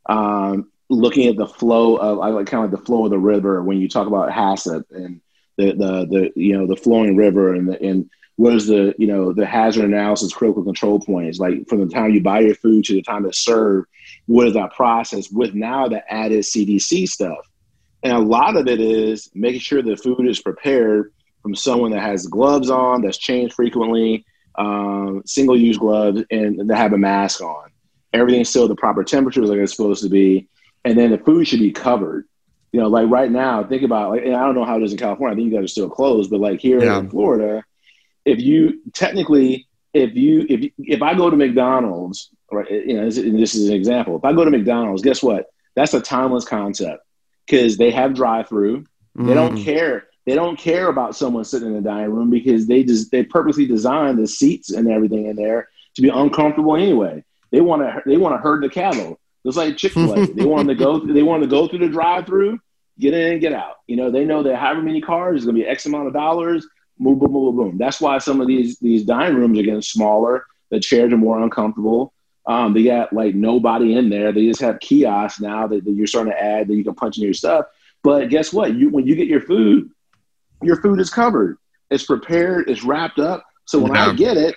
Um, looking at the flow of, I like kind of like the flow of the river when you talk about HACCP and the, the, the, you know, the flowing river and the, and what is the, you know, the hazard analysis critical control points, like from the time you buy your food to the time it's served, what is that process with now the added C D C stuff? And a lot of it is making sure the food is prepared from someone that has gloves on, that's changed frequently, um, single-use gloves, and they have a mask on. Everything's still the proper temperatures like it's supposed to be. And then the food should be covered. You know, like right now, think about, like, and I don't know how it is in California. I think you guys are still closed, but like here Yeah. in Florida, if you technically, if you, if if I go to McDonald's, right, you know, this, this is an example. If I go to McDonald's, guess what? That's a timeless concept because they have drive-through. They don't Mm. care. They don't care about someone sitting in the dining room because they just they purposely designed the seats and everything in there to be uncomfortable anyway. They want to they want to herd the cattle. It's like Chick-fil-A. They want them to go. They want to go through the drive-through, get in and get out. You know, they know that however many cars is going to be X amount of dollars. Boom, boom, boom, boom, boom. That's why some of these these dining rooms are getting smaller. The chairs are more uncomfortable. Um, they got like nobody in there. They just have kiosks now that, that you're starting to add that you can punch in your stuff. But guess what? You when you get your food, your food is covered. It's prepared. It's wrapped up. So when Yeah. I get it,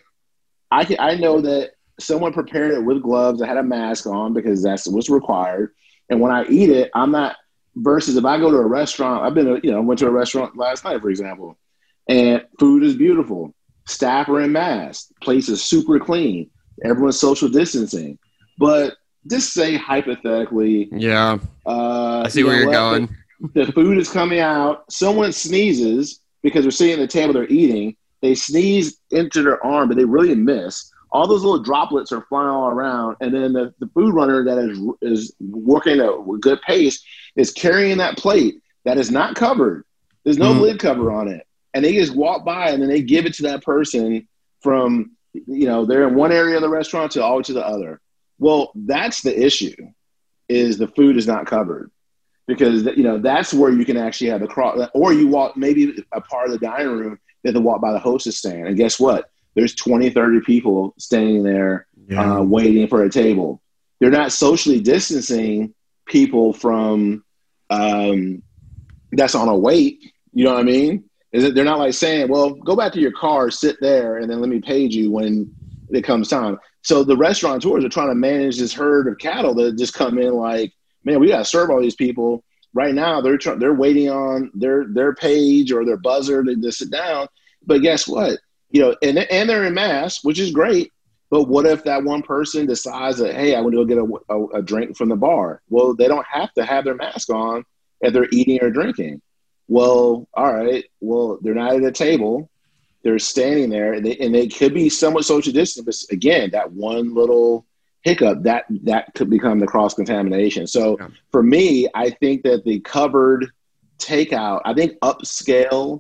I can, I know that someone prepared it with gloves. I had a mask on because that's what's required. And when I eat it, I'm not. Versus if I go to a restaurant, I've been, you know, went to a restaurant last night, for example, and food is beautiful. Staff are in masks. Place is super clean. Everyone's social distancing. But just say hypothetically, Yeah. uh, I see you where know you're what? going. The food is coming out. Someone sneezes because they're sitting at the table they're eating. They sneeze into their arm, but they really miss. All those little droplets are flying all around. And then the, the food runner that is is working at a good pace is carrying that plate that is not covered. There's no Mhm. lid cover on it. And they just walk by and then they give it to that person from, you know, they're in one area of the restaurant to all to the other. Well, that's the issue, is the food is not covered. Because, you know, that's where you can actually have a cross, or you walk maybe a part of the dining room that they walk by the hostess stand. And guess what? There's twenty, thirty people standing there Yeah. uh, waiting for a table. They're not socially distancing people from um, that's on a wait. You know what I mean? Is it, they're not like saying, well, go back to your car, sit there, and then let me page you when it comes time. So the restaurateurs are trying to manage this herd of cattle that just come in like, man, we got to serve all these people right now. They're trying, they're waiting on their their page or their buzzer to, to sit down. But guess what? You know, and and they're in masks, which is great. But what if that one person decides that, hey, I want to go get a, a, a drink from the bar? Well, they don't have to have their mask on if they're eating or drinking. Well, all right. Well, they're not at a table. They're standing there, and they, and they could be somewhat social distant. But again, that one little hiccup, that that could become the cross contamination. So Yeah. for me, I think that the covered takeout, I think upscale,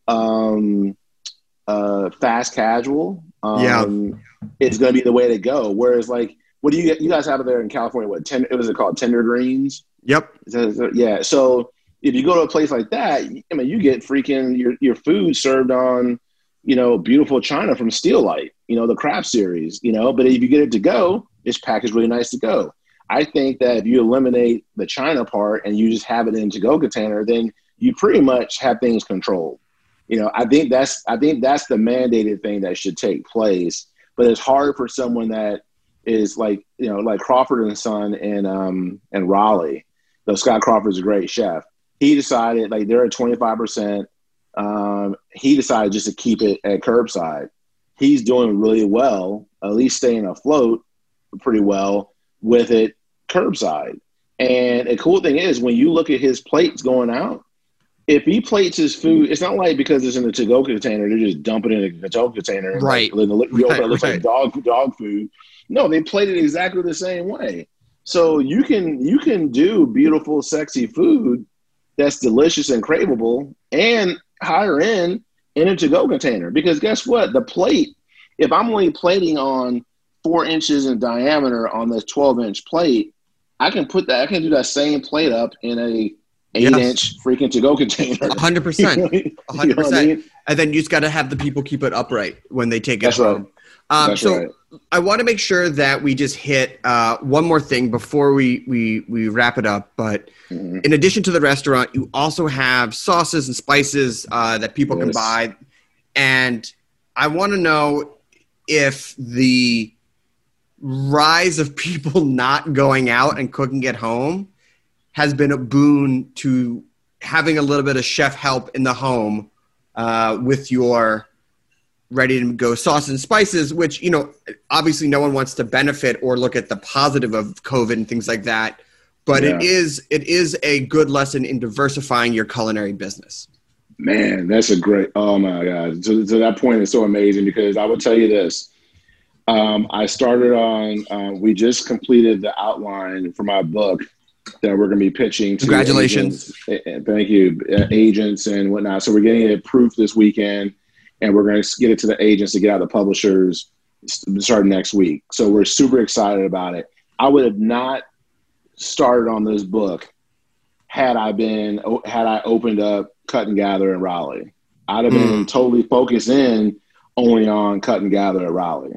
um, uh, fast casual, um, Yeah. is going to be the way to go. Whereas, like, what do you you guys have there in California? What ten? It was it called Tender Greens? Yep. Is that- is that- Yeah. So if you go to a place like that, I mean, you get freaking your your food served on, you know, beautiful china from Steel Light, you know, the craft series, you know. But if you get it to go, it's packaged really nice to go. I think that if you eliminate the china part and you just have it in to go container, then you pretty much have things controlled. You know, I think that's I think that's the mandated thing that should take place. But it's hard for someone that is like, you know, like Crawford and Son and um and Raleigh. Though Scott Crawford's a great chef. He decided, like, they're at twenty-five percent. Um, he decided just to keep it at curbside. He's doing really well, at least staying afloat pretty well with it curbside. And the cool thing is, when you look at his plates going out, if he plates his food, it's not like because it's in a to-go container, they're just dumping it in a to-go container. And Right. Like, you open it, it looks Right, like dog dog food. No, they plate it exactly the same way. So you can you can do beautiful, sexy food that's delicious and craveable and higher end in a to-go container. Because guess what? The plate, if I'm only plating on four inches in diameter on this twelve-inch plate, I can put that. I can do that same plate up in a eight-inch freaking to-go container. A hundred percent. You know A hundred what I percent. mean? And then you just got to have the people keep it upright when they take it That's home. right. Um, That's so right. I want to make sure that we just hit uh, one more thing before we we we wrap it up. But Mhm. in addition to the restaurant, you also have sauces and spices uh, that people can Yes. buy, and I want to know if the rise of people not going out and cooking at home has been a boon to having a little bit of chef help in the home uh, with your ready to go sauces and spices, which, you know, obviously no one wants to benefit or look at the positive of COVID and things like that. But it Yeah. is it is a good lesson in diversifying your culinary business. Man, that's a great. Oh my God! To, to that point, it's so amazing because I will tell you this. Um, I started on. Uh, we just completed the outline for my book that we're going to be pitching to. Congratulations. Agents, uh, thank you, uh, agents and whatnot. So we're getting it proof this weekend, and we're going to get it to the agents to get out the publishers starting next week. So we're super excited about it. I would have not started on this book had I been had I opened up Cut and Gather in Raleigh. I'd have been Mm. totally focused in only on Cut and Gather at Raleigh.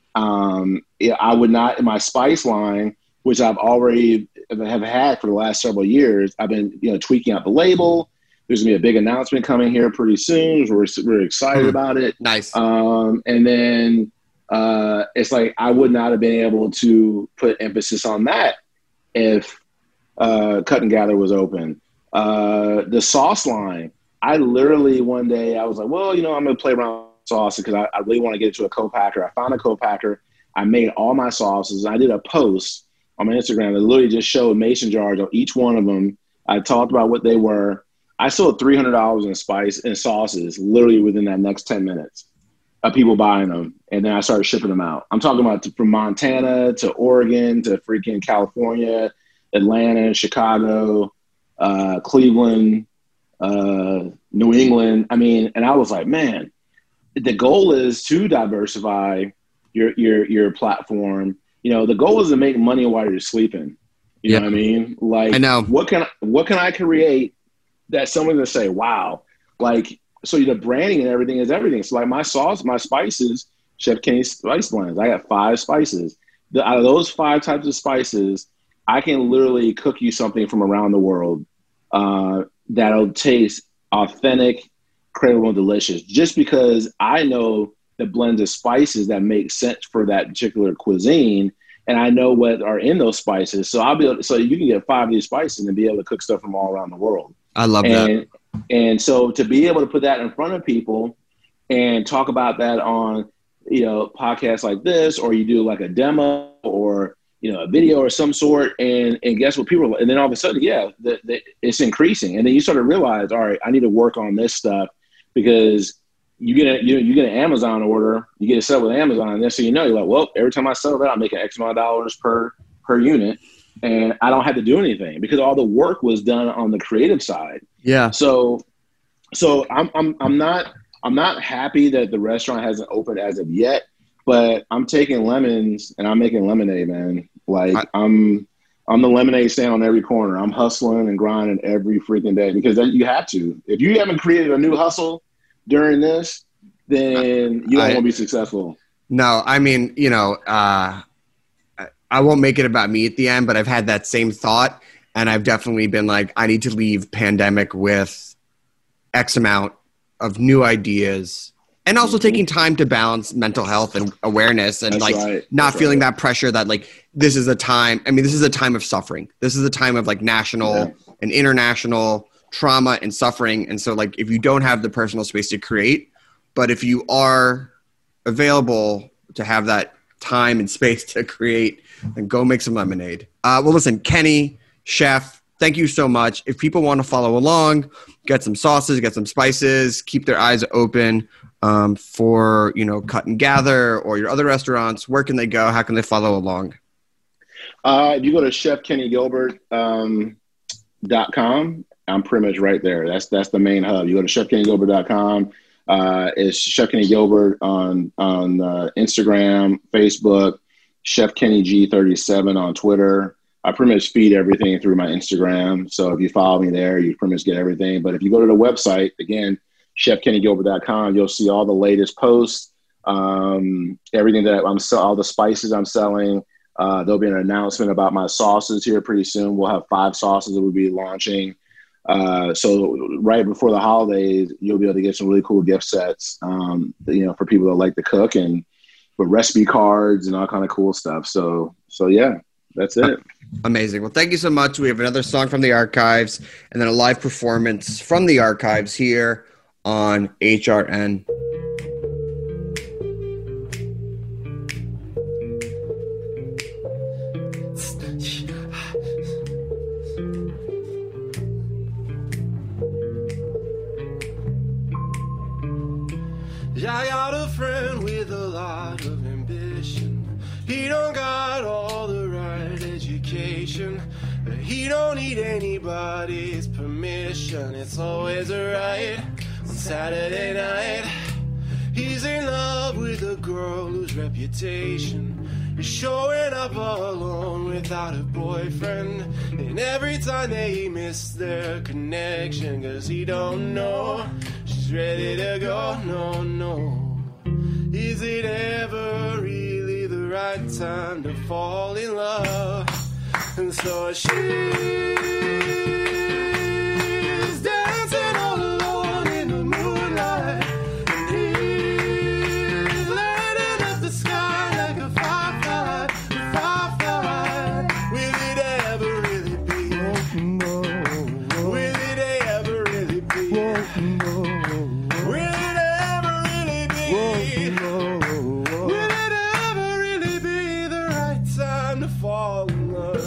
Um, yeah, I would not in my spice line, which I've already have had for the last several years. I've been you know tweaking out the label. There's gonna be a big announcement coming here pretty soon. We're we're excited Mm. about it. Nice. Um, and then uh, it's like I would not have been able to put emphasis on that if uh, Cut and Gather was open. Uh, the sauce line, I literally one day I was like, well, you know, I'm going to play around with sauce because I, I really want to get into a co-packer. I found a co-packer. I made all my sauces. I did a post on my Instagram that literally just showed mason jars on each one of them. I talked about what they were. I sold three hundred dollars in spice and sauces literally within that next ten minutes of people buying them. And then I started shipping them out. I'm talking about from Montana to Oregon to freaking California, Atlanta, Chicago, uh, Cleveland, uh, New England. I mean, and I was like, man, the goal is to diversify your, your, your platform. you know, the goal is to make money while you're sleeping. You Yeah. know what I mean? Like, I know. what can what can I create that someone's gonna say, wow, like, so the branding and everything is everything. So like my sauce, my spices, Chef Kenny spice blends. I got five spices. The, out of those five types of spices, I can literally cook you something from around the world uh, that'll taste authentic, craveable, and delicious. Just because I know the blends of spices that make sense for that particular cuisine, and I know what are in those spices. So I'll be able to, so you can get five of these spices and be able to cook stuff from all around the world. I love and, that. And so to be able to put that in front of people and talk about that on, you know, podcasts like this, or you do like a demo or, you know, a video or some sort, and and guess what people, and then all of a sudden, yeah, the, the, it's increasing. And then you sort of realize, all right, I need to work on this stuff, because you get a, you, you get an Amazon order, you get it set with Amazon, and then so you know, you're like, well, every time I sell that, I'm making X amount of dollars per, per unit. And I don't have to do anything because all the work was done on the creative side. Yeah. So, so I'm, I'm, I'm not, I'm not happy that the restaurant hasn't opened as of yet, but I'm taking lemons and I'm making lemonade, man. Like I, I'm, I'm the lemonade stand on every corner. I'm hustling and grinding every freaking day, because then you have to. If you haven't created a new hustle during this, then you don't want to be successful. No, I mean, you know, uh, I won't make it about me at the end, but I've had that same thought, and I've definitely been like, I need to leave pandemic with X amount of new ideas, and also mm-hmm. taking time to balance mental health and awareness, and That's like right. not That's feeling right. that pressure that like, this is a time, I mean, this is a time of suffering. This is a time of like national yeah. and international trauma and suffering. And so like, if you don't have the personal space to create, but if you are available to have that time and space to create, then go make some lemonade. Uh, well, listen, Kenny, Chef, thank you so much. If people want to follow along, get some sauces, get some spices, keep their eyes open um, for, you know, Cut and Gather or your other restaurants, where can they go? How can they follow along? Uh, if you go to chef kenny gilbert dot com, I'm pretty much right there. That's that's the main hub. You go to chef kenny gilbert dot com. Uh, it's Chef Kenny Gilbert on on uh, Instagram, Facebook, Chef Kenny G thirty-seven on Twitter. I pretty much feed everything through my Instagram. So if you follow me there, you pretty much get everything. But if you go to the website, again, chef kenny gilbert dot com, you'll see all the latest posts, um, everything that I'm selling, all the spices I'm selling. Uh, there'll be an announcement about my sauces here pretty soon. We'll have five sauces that we'll be launching. Uh, so right before the holidays, you'll be able to get some really cool gift sets, um, you know, for people that like to cook, and with recipe cards and all kind of cool stuff. So, so yeah, that's it. Amazing. Well, thank you so much. We have another song from the archives and then a live performance from the archives here on H R N. I got a friend with a lot of ambition. He don't got all the right education. He don't need anybody's permission. It's always alright on Saturday night. He's in love with a girl whose reputation is showing up alone without a boyfriend. And every time they miss their connection, 'cause he don't know she's ready to go. No, no. Is it ever really the right time to fall in love? And so she's dancing all alone in the moonlight, and he's lighting up the sky like a firefly, a firefly. Will it ever really be? Will it ever really be? Will it ever really be? Will it ever really be the right time to fall in love?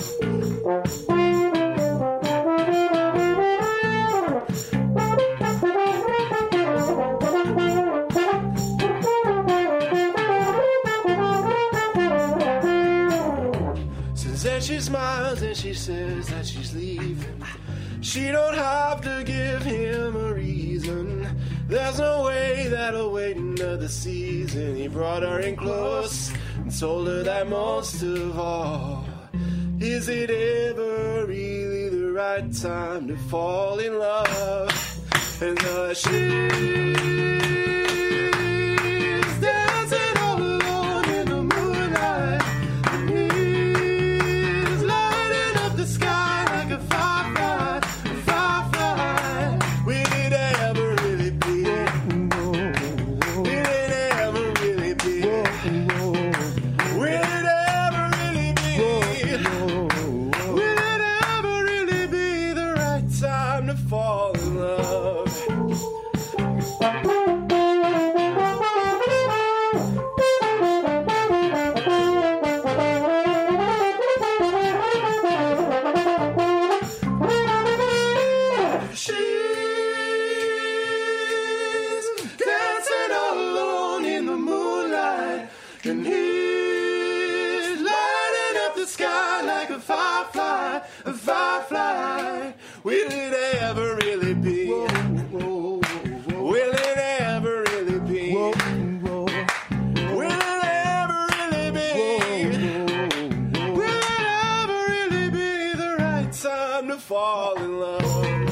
Then she smiles and she says that she's leaving. She don't have to give him a reason. There's no way that I'll wait another season. He brought her in close and told her that most of all, is it ever really the right time to fall in love? And uh, she's dancing all alone in the moonlight, and he's lighting up the sky like a firefly, a firefly. Will it ever really be? Will it ever really be? Will it ever really be? Will it ever really be the right time to fall in love? She's dancing all alone in the moonlight, and he's lighting up the sky like a firefly, a firefly. Will it ever really be? Will it ever really be? Will it ever really be? Will it ever really be the right time to fall in love?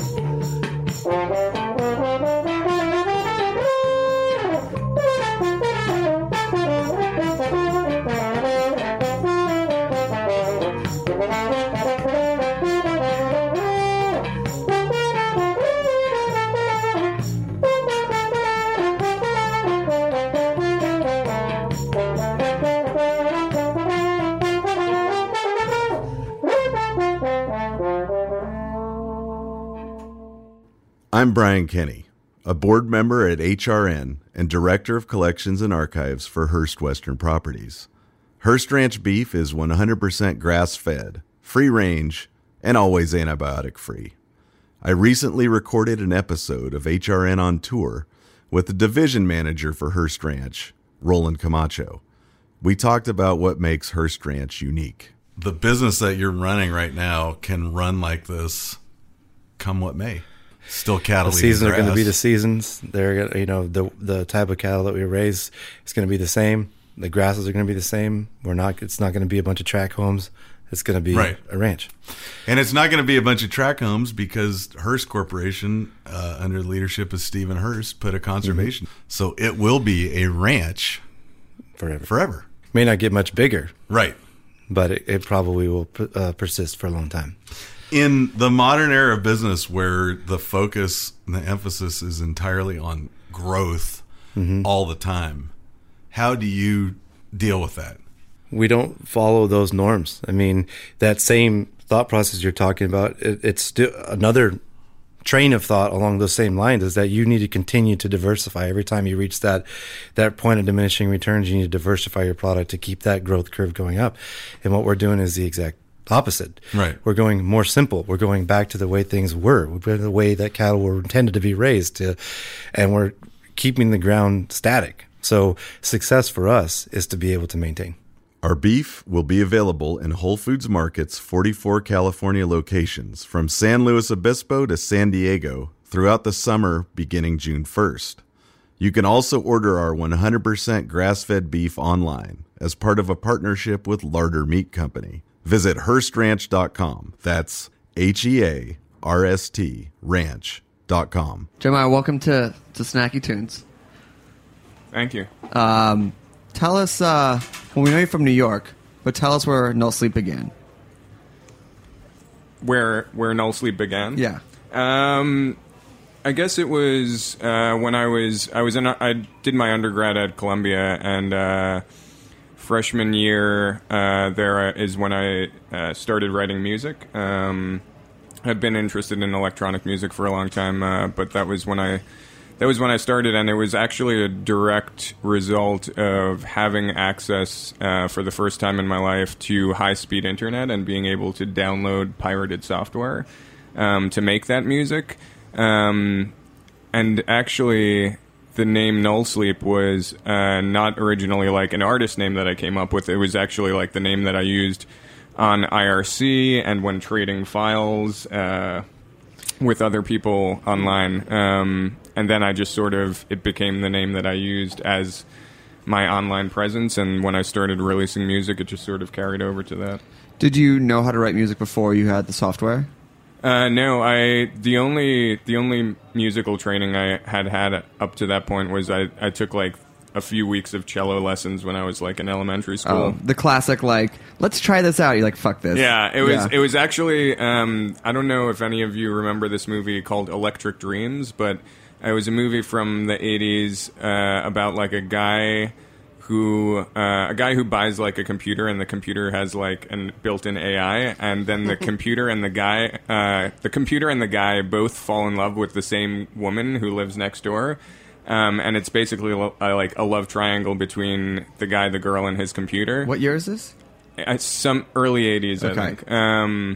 I'm Brian Kenny, a board member at H R N and Director of Collections and Archives for Hearst Western Properties. Hearst Ranch beef is one hundred percent grass-fed, free-range, and always antibiotic-free. I recently recorded an episode of H R N on Tour with the division manager for Hearst Ranch, Roland Camacho. We talked about what makes Hearst Ranch unique. The business that you're running right now can run like this come what may. Still cattle. The seasons are going to be the seasons. They're gonna- you know the the type of cattle that we raise is going to be the same. The grasses are going to be the same. We're not. It's not going to be a bunch of track homes. It's going to be Right. a ranch. And it's not going to be a bunch of track homes because Hearst Corporation, uh, under the leadership of Stephen Hearst, put a conservation. So it will be a ranch forever. forever. May not get much bigger, Right. but it, it probably will uh, persist for a long time. In the modern era of business where the focus and the emphasis is entirely on growth all the time, how do you deal with that? We don't follow those norms. I mean, that same thought process you're talking about, it, it's still another train of thought along those same lines is that you need to continue to diversify. Every time you reach that that point of diminishing returns, you need to diversify your product to keep that growth curve going up. And what we're doing is the exact opposite. Right. We're going more simple. We're going back to the way things were, the way that cattle were intended to be raised, to, and we're keeping the ground static. So success for us is to be able to maintain. Our beef will be available in Whole Foods Market's forty-four California locations from San Luis Obispo to San Diego throughout the summer beginning June first. You can also order our one hundred percent grass-fed beef online as part of a partnership with Larder Meat Company. Visit Hearst Ranch dot com. That's H E A R S T ranch dot com. Jeremiah, welcome to, to Snacky Tunes. Thank you. Um, tell us, uh, well, we know you're from New York, but tell us where No Sleep began. Where where No Sleep began? Yeah. Um, I guess it was uh, when I was I was in I did my undergrad at Columbia, and uh, freshman year uh, there is when I uh, started writing music. Um, I've been interested in electronic music for a long time, uh, but that was when I that was when I started, and it was actually a direct result of having access uh, for the first time in my life to high-speed internet and being able to download pirated software um, to make that music. Um, and actually, the name Null Sleep was uh, not originally like an artist name that I came up with. It was actually like the name that I used on I R C and when trading files uh, with other people online. Um, and then I just sort of it became the name that I used as my online presence. And when I started releasing music, it just sort of carried over to that. Did you know how to write music before you had the software? Uh, no, I the only the only musical training I had had up to that point was I, I took like a few weeks of cello lessons when I was like in elementary school. Oh, the classic like, let's try this out. You're like, fuck this. Yeah, it was Yeah. it was actually um, I don't know if any of you remember this movie called Electric Dreams, but it was a movie from the eighties uh, about like a guy who uh, a guy who buys like a computer, and the computer has like an built-in A I, and then the computer and the guy uh, the computer and the guy both fall in love with the same woman who lives next door. Um, and it's basically lo- uh, like a love triangle between the guy, the girl, and his computer. What year is this? Uh, some early eighties, Okay. I think. Um,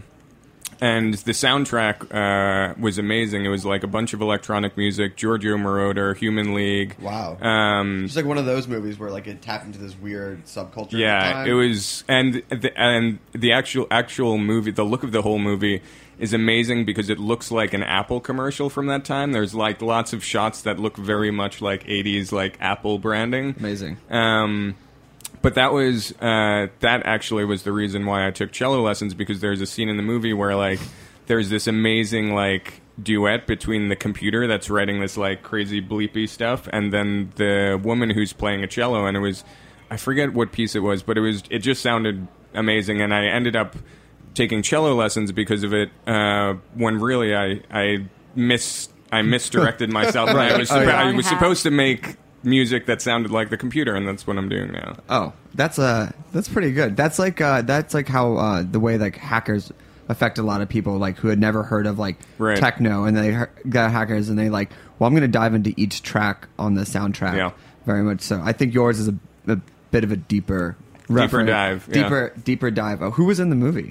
and the soundtrack uh, was amazing. It was like a bunch of electronic music, Giorgio Moroder, Human League. Wow. Um, It's like one of those movies where like it tapped into this weird subculture. at the yeah, time. it was, and the, and the actual actual movie, the look of the whole movie is amazing because it looks like an Apple commercial from that time. There's like lots of shots that look very much like eighties like Apple branding. Amazing. Um, but that was uh, that actually was the reason why I took cello lessons, because there's a scene in the movie where like there's this amazing like duet between the computer that's writing this like crazy bleepy stuff and then the woman who's playing a cello, and it was, I forget what piece it was, but it was it just sounded amazing, and I ended up taking cello lessons because of it, uh, when really I I mis I misdirected myself. And I was Oh, suppo- yeah. I was supposed to make music that sounded like the computer, and that's what I'm doing now. Oh, that's uh that's pretty good. That's like uh that's like how uh the way like hackers affect a lot of people like who had never heard of like Right. techno, and they he- got hackers and they like, well, I'm going to dive into each track on the soundtrack. Yeah. Very much so. I think yours is a, a bit of a deeper reference- dive, yeah. Deeper deeper dive. Oh, who was in the movie?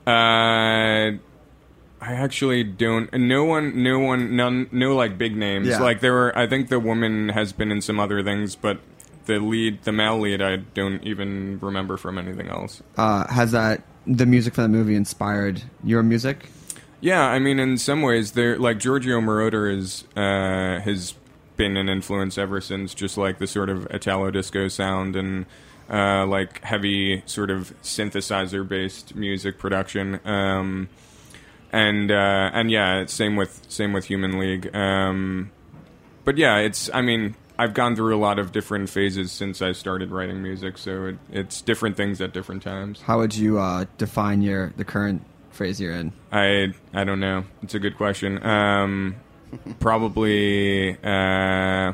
Uh, I actually don't. No one, no one, none, no like big names. Yeah. Like there were. I think the woman has been in some other things, but the lead, the male lead, I don't even remember from anything else. Uh has that the music for the movie inspired your music? Yeah, I mean, in some ways, there like Giorgio Moroder is uh, has been an influence ever since. Just like the sort of Italo disco sound and uh, like heavy sort of synthesizer based music production. Um, and uh, and yeah, same with same with Human League. Um, but yeah, it's I mean. I've gone through a lot of different phases since I started writing music, so it, it's different things at different times. How would you uh define your the current phase you're in? I I don't know. It's a good question. Um, probably. Uh,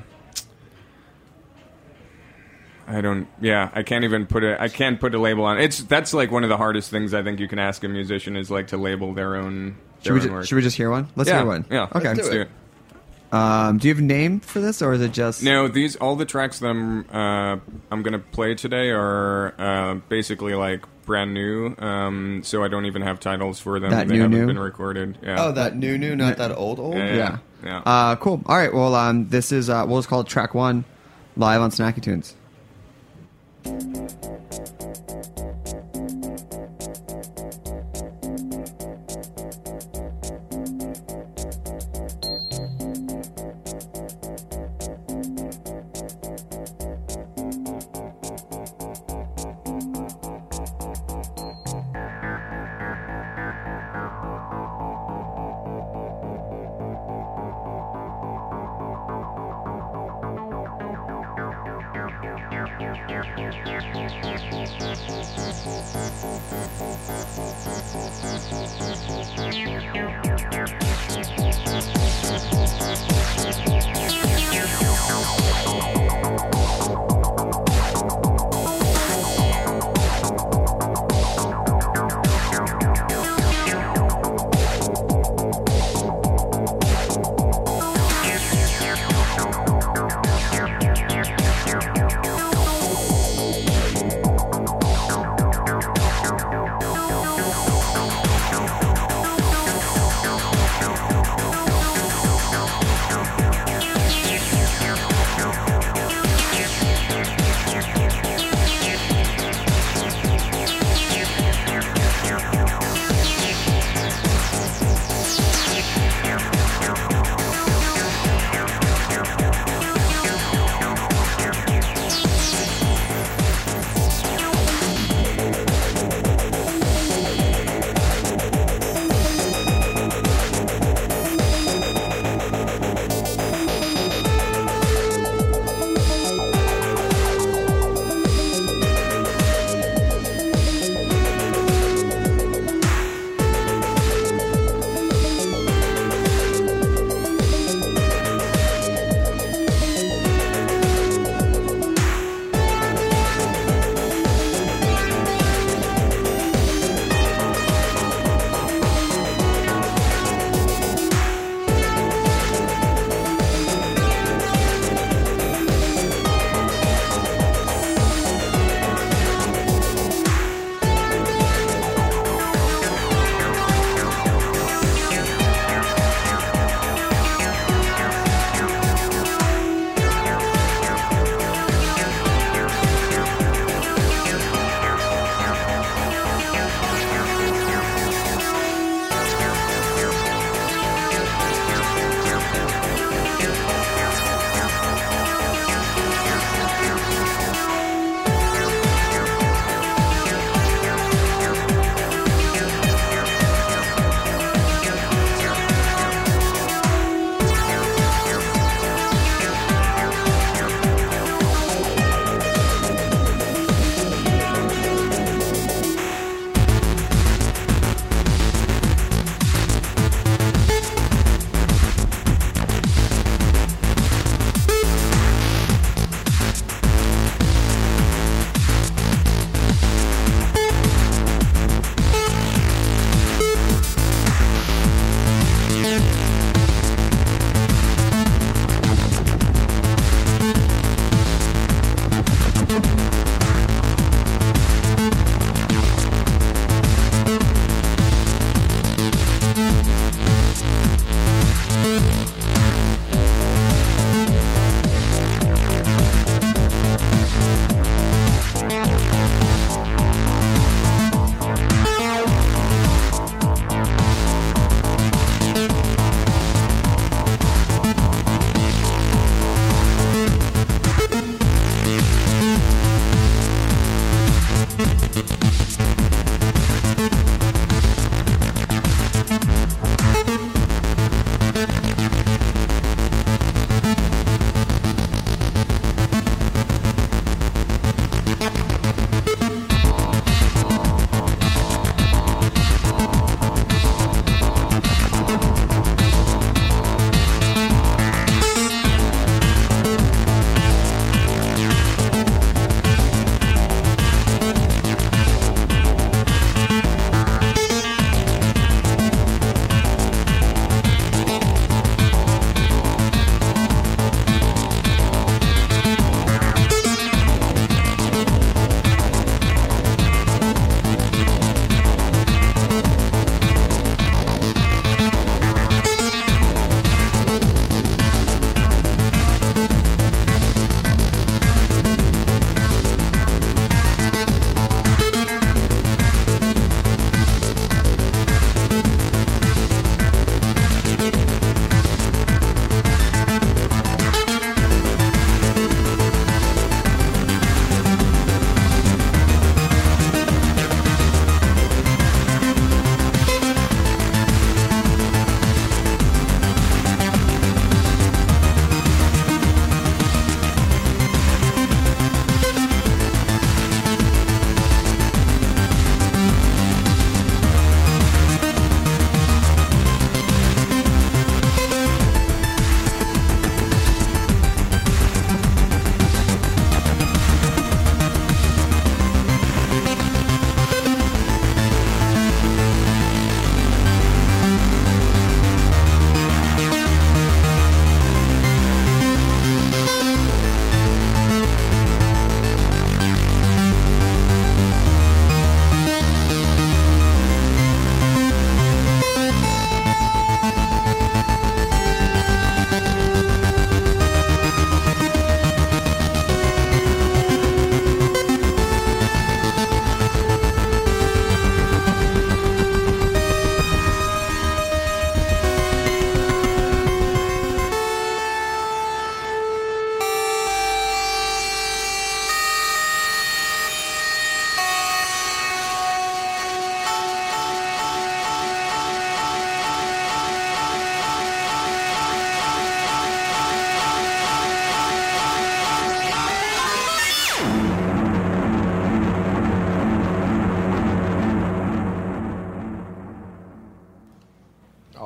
I don't. Yeah, I can't even put a. I can't put a label on it. It's that's like one of the hardest things I think you can ask a musician is like to label their own. Should Their we, own ju- work. should we just hear one? Let's yeah, hear one. Yeah. Okay. Let's do it. Um, do you have a name for this, or is it just No, these all the tracks that I'm uh, I'm gonna play today are uh, basically like brand new. Um, so I don't even have titles for them. That they new haven't new? been recorded. Yeah. Oh, that new new, not that old old. Yeah. Yeah. Yeah. Uh, cool. All right. Well, um, this is uh, we'll just call it track one, live on Snacky Tunes.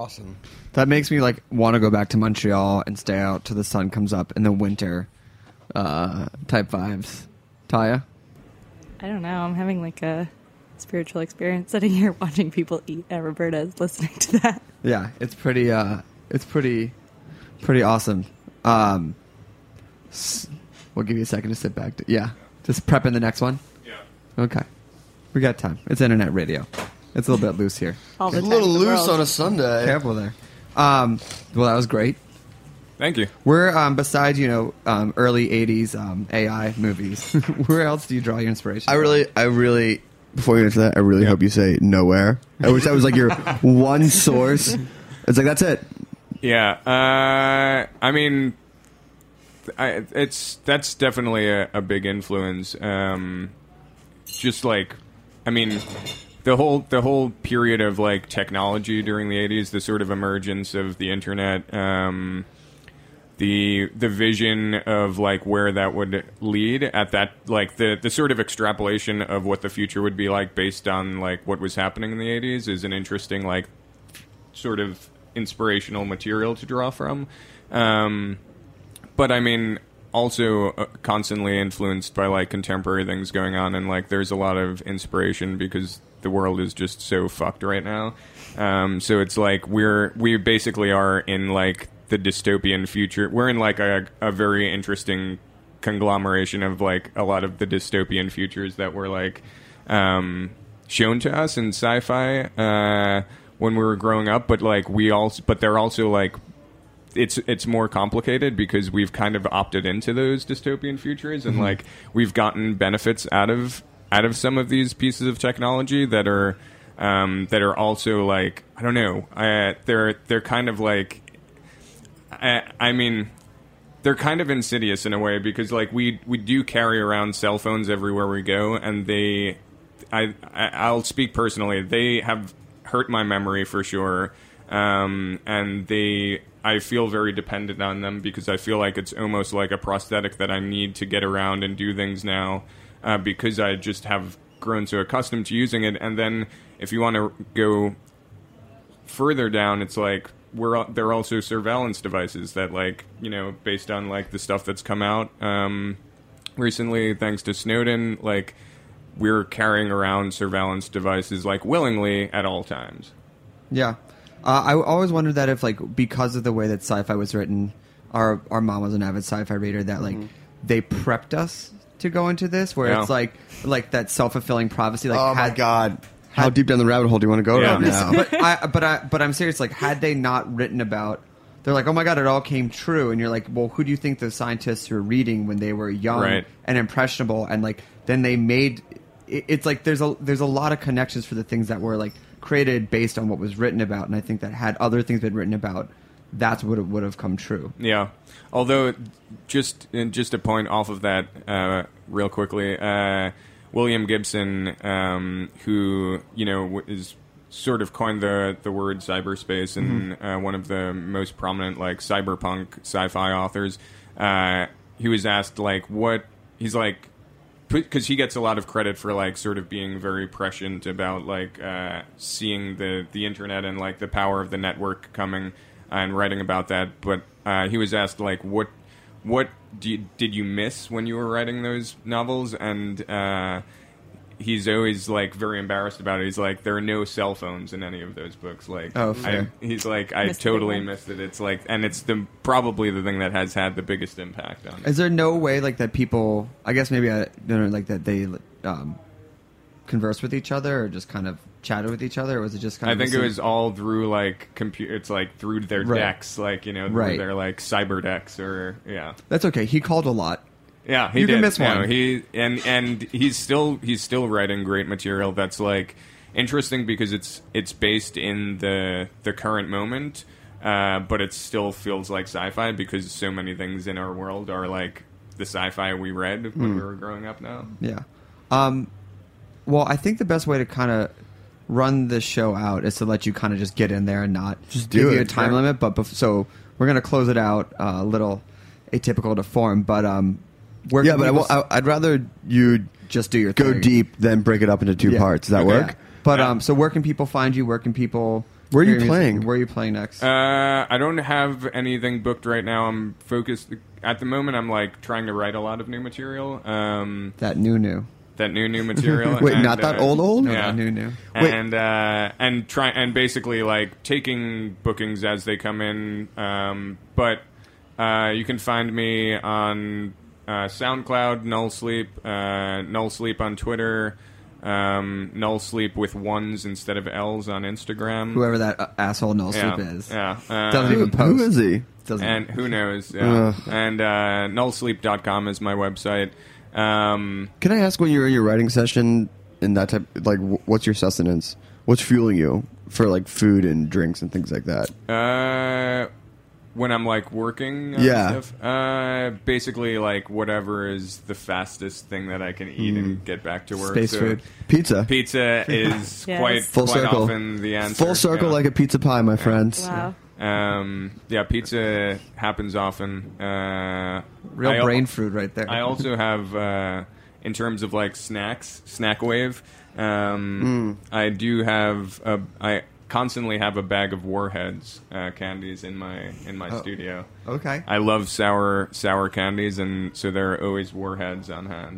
awesome. That makes me like want to go back to Montreal and stay out till the sun comes up in the winter. Uh, type vibes. Taya? I don't know. I'm having like a spiritual experience sitting here watching people eat at Roberta's, listening to that. Yeah, it's pretty. Uh, it's pretty, pretty awesome. Um, s- we'll give you a second to sit back. To, yeah, just prepping the next one. Yeah. Okay, we got time. It's internet radio. It's a little bit loose here. All the It's a time little in the loose world. on a Sunday. Careful there. Um, well, that was great. Thank you. Where, um, besides you know, um, early eighties um, A I movies, where else do you draw your inspiration? I really, I really, before you answer that, I really hope you say nowhere. I wish that was like your one source. It's like, that's it. Yeah, uh, I mean, I, it's that's definitely a, a big influence. Um, just like, I mean, the whole the whole period of like technology during the eighties, the sort of emergence of the internet, um, the the vision of like where that would lead at that, like the the sort of extrapolation of what the future would be like based on like what was happening in the eighties is an interesting like sort of inspirational material to draw from. Um, but I mean, also uh, constantly influenced by like contemporary things going on, and like there's a lot of inspiration because the world is just so fucked right now. Um, so it's like we're we basically are in like the dystopian future. We're in like a, a very interesting conglomeration of like a lot of the dystopian futures that were like um, shown to us in sci-fi uh, when we were growing up. But like we also, but they're also like it's it's more complicated because we've kind of opted into those dystopian futures, and Mhm. like we've gotten benefits out of out of some of these pieces of technology that are um, that are also like I don't know, uh, they're they're kind of like. I, I mean, they're kind of insidious in a way because, like, we we do carry around cell phones everywhere we go, and they, I, I I'll speak personally, they have hurt my memory for sure, um, and they, I feel very dependent on them because I feel like it's almost like a prosthetic that I need to get around and do things now, uh, because I just have grown so accustomed to using it, and then if you want to go further down, it's like. We're they're also surveillance devices that, like, you know, based on like the stuff that's come out um, recently, thanks to Snowden, like we're carrying around surveillance devices like willingly at all times. Yeah, uh, I always wondered that if like because of the way that sci-fi was written, our our mom was an avid sci-fi reader, that like Mhm. they prepped us to go into this, where Yeah. it's like like that self-fulfilling prophecy. Like, Oh my had, God. How deep down the rabbit hole do you want to go right now? but I, but I, but I'm serious. Like, had they not written about, they're like, oh my god, it all came true, and you're like, well, who do you think the scientists were reading when they were young Right. and impressionable, and like then they made, it, it's like there's a there's a lot of connections for the things that were like created based on what was written about, and I think that had other things been written about, that's what would have come true. Yeah. Although, just and just a point off of that, uh, real quickly. Uh, William Gibson, um, who you know w- is sort of coined the the word cyberspace and uh, one of the most prominent like cyberpunk sci-fi authors. Uh, he was asked like what he's like because he gets a lot of credit for like sort of being very prescient about like uh, seeing the the internet and like the power of the network coming and writing about that. But uh, he was asked like what. What do you, did you miss when you were writing those novels? And uh, he's always like very embarrassed about it. He's like, there are no cell phones in any of those books. Like, Oh, fair. I, he's like, I Missed the big totally one. missed it. It's like, and it's the probably the thing that has had the biggest impact on it. Is there no way like that people? I guess maybe I don't know, like that they um, converse with each other or just kind of chatted with each other, or was it just kind I of? think the it same- was all through like computer. It's like through their Right. decks, like you know, through Right. their like cyber decks or yeah. That's okay. He called a lot. Yeah, he you did. can miss No, one. he and and he's still he's still writing great material that's like interesting because it's it's based in the the current moment, uh, but it still feels like sci-fi because so many things in our world are like the sci-fi we read when Hmm. we were growing up now. Yeah. Um, well, I think the best way to kind of run this show out is to let you kind of just get in there and not Just give do you a it, time yeah. limit. But bef- so we're gonna close it out uh, a little atypical to form, but um, where Yeah, can but I, people will- I, I'd rather you just do your go thing. deep than break it up into two Yeah. parts. Does that Okay. work? Yeah. But um, so where can people find you? Where can people Where are you Hear music. playing? Where are you playing next? Uh, I don't have anything booked right now. I'm focused at the moment. I'm like trying to write a lot of new material. Um, that new new. That new new material. Wait, and, not that uh, old old? No, Yeah, that new new. And uh, and try and basically like taking bookings as they come in. Um, but uh, you can find me on uh, SoundCloud, Null Sleep, uh, Null Sleep on Twitter. Um, Null Sleep with ones instead of L's on Instagram. Whoever that uh, asshole Null yeah, Sleep is. Yeah. Uh, Doesn't even post. Who is he? Doesn't. And who knows? Yeah. Ugh. And uh, null sleep dot com is my website. Um, Can I ask when you're in your writing session and that type, like, wh- what's your sustenance? What's fueling you for like food and drinks and things like that? uh, when I'm like working on Yeah. stuff, uh, basically like whatever is the fastest thing that I can eat and get back to work. Space So food. Pizza. Pizza is Yes. quite Full quite circle. often the answer. Full circle yeah. like a pizza pie, my friends. Wow. Um, yeah, pizza happens often. Uh, Real I al- brain food right there. I also have, uh, in terms of like snacks, Snack Wave. Um, I do have a, I constantly have a bag of Warheads uh, candies in my in my Oh. studio. Okay. I love sour sour candies, and so there are always Warheads on hand.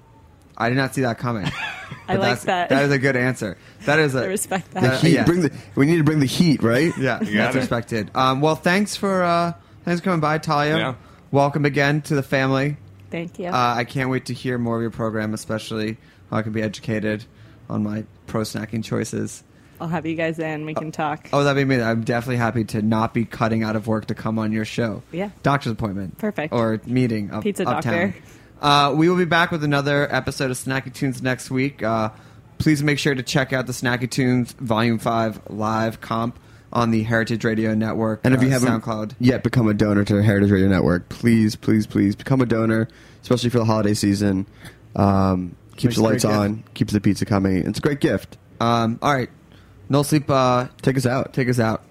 I did not see that coming. I But like that's- that. That is a good answer. That is a I respect that. The that- heat. yeah. Bring the. We need to bring the heat, right? Yeah, You got that's it. respected. Um, well, thanks for uh, thanks for coming by, Talia. Yeah. Welcome again to the family. Thank you. Uh, I can't wait to hear more of your program, especially how I can be educated on my pro snacking choices. I'll have you guys in. We can talk. Oh, that'd be amazing. I'm definitely happy to not be cutting out of work to come on your show. Yeah. Doctor's appointment. Perfect. Or meeting of Pizza uptown. doctor. Uh, we will be back with another episode of Snacky Tunes next week. Uh, please make sure to check out the Snacky Tunes Volume five live comp on the Heritage Radio Network. And if you uh, haven't SoundCloud. yet become a donor to Heritage Radio Network, please, please, please become a donor, especially for the holiday season. Um, keeps Makes the a lights great on, keeps the pizza coming. It's a great gift. Um, all right. No Sleep, uh, Take us out. take us out.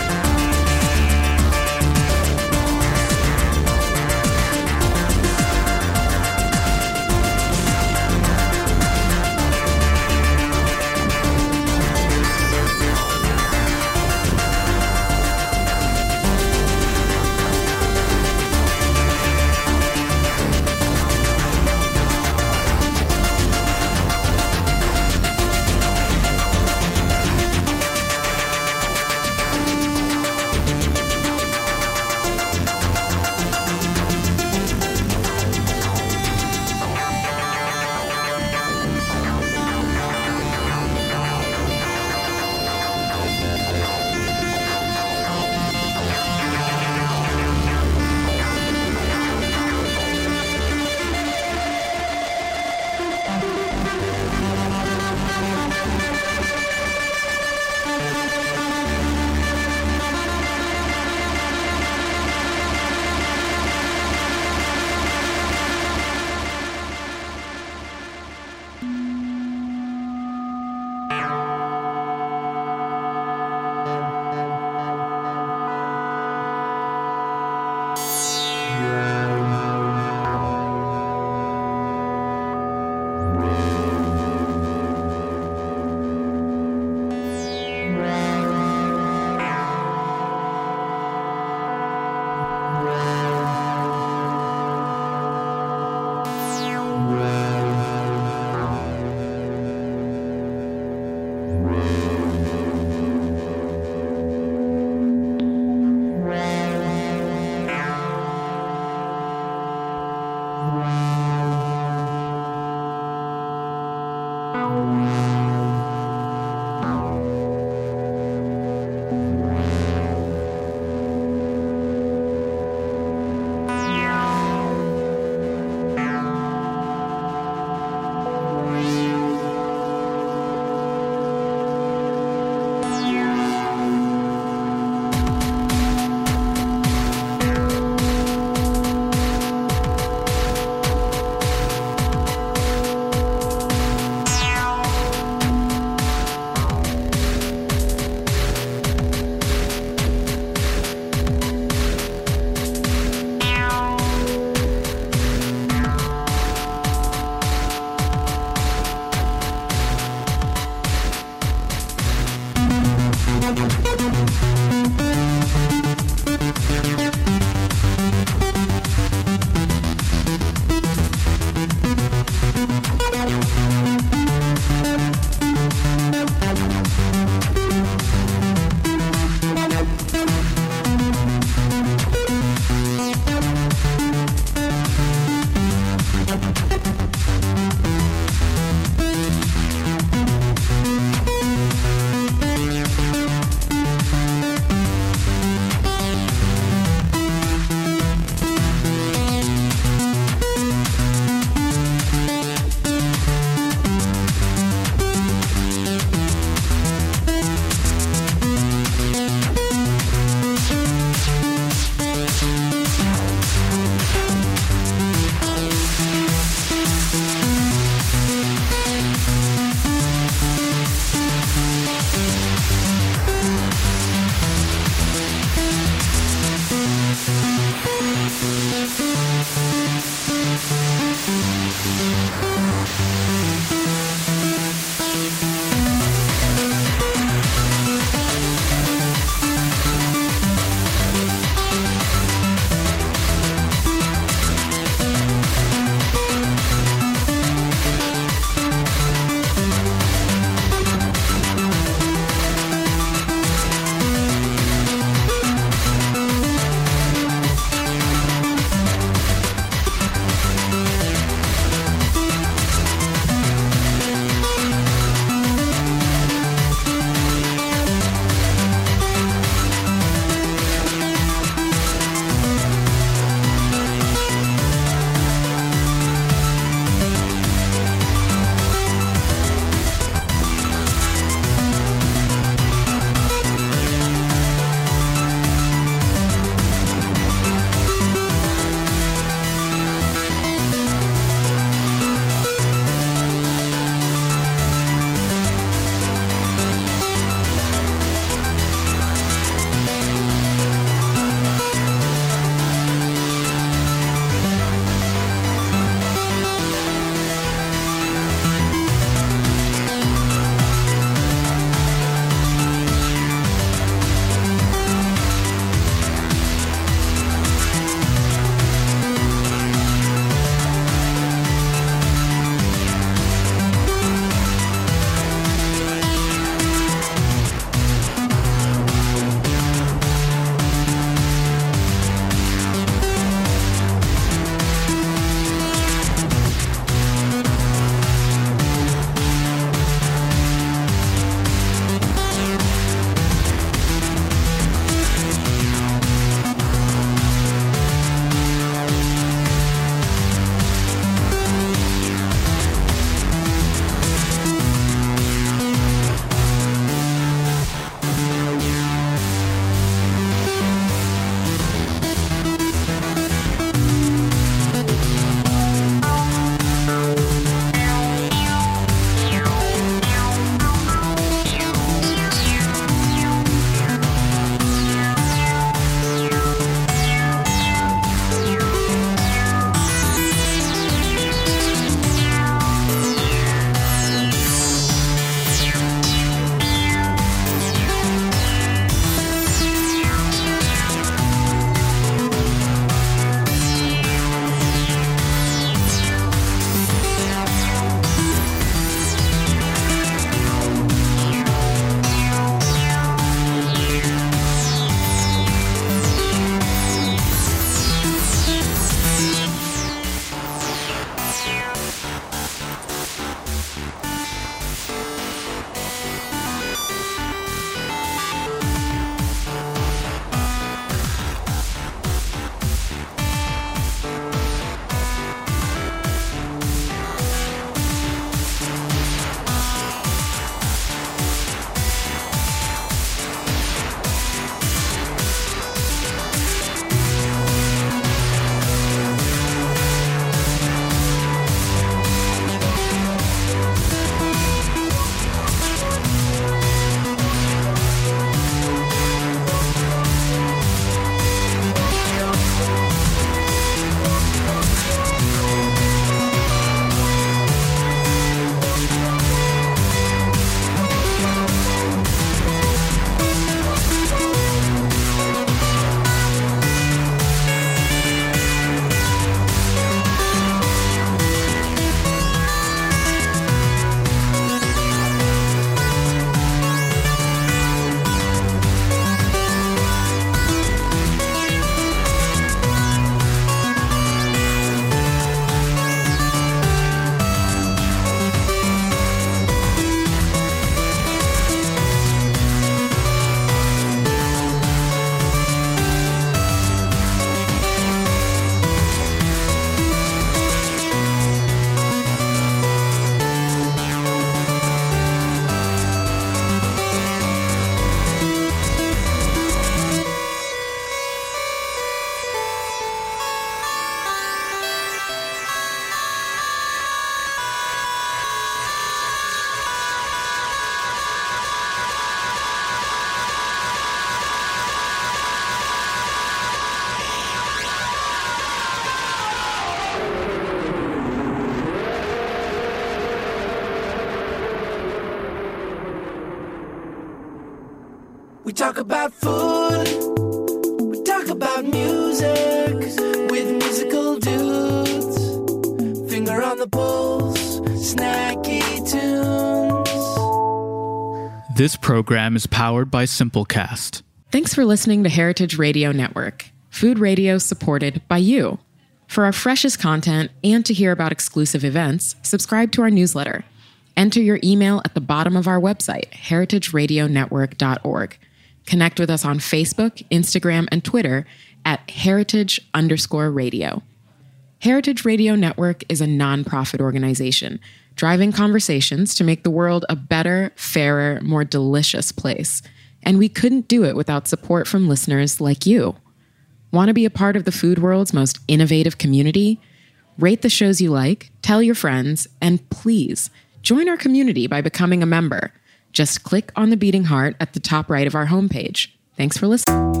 We talk about food, we talk about music with musical dudes. Finger on the pulse, snacky tunes. This program is powered by Simplecast. Thanks for listening to Heritage Radio Network, food radio supported by you. For our freshest content and to hear about exclusive events, subscribe to our newsletter. Enter your email at the bottom of our website, heritage radio network dot org. Connect with us on Facebook, Instagram, and Twitter at heritage underscore radio. Heritage Radio Network is a nonprofit organization driving conversations to make the world a better, fairer, more delicious place. And we couldn't do it without support from listeners like you. Want to be a part of the food world's most innovative community? Rate the shows you like, tell your friends, and please join our community by becoming a member. Just click on the beating heart at the top right of our homepage. Thanks for listening.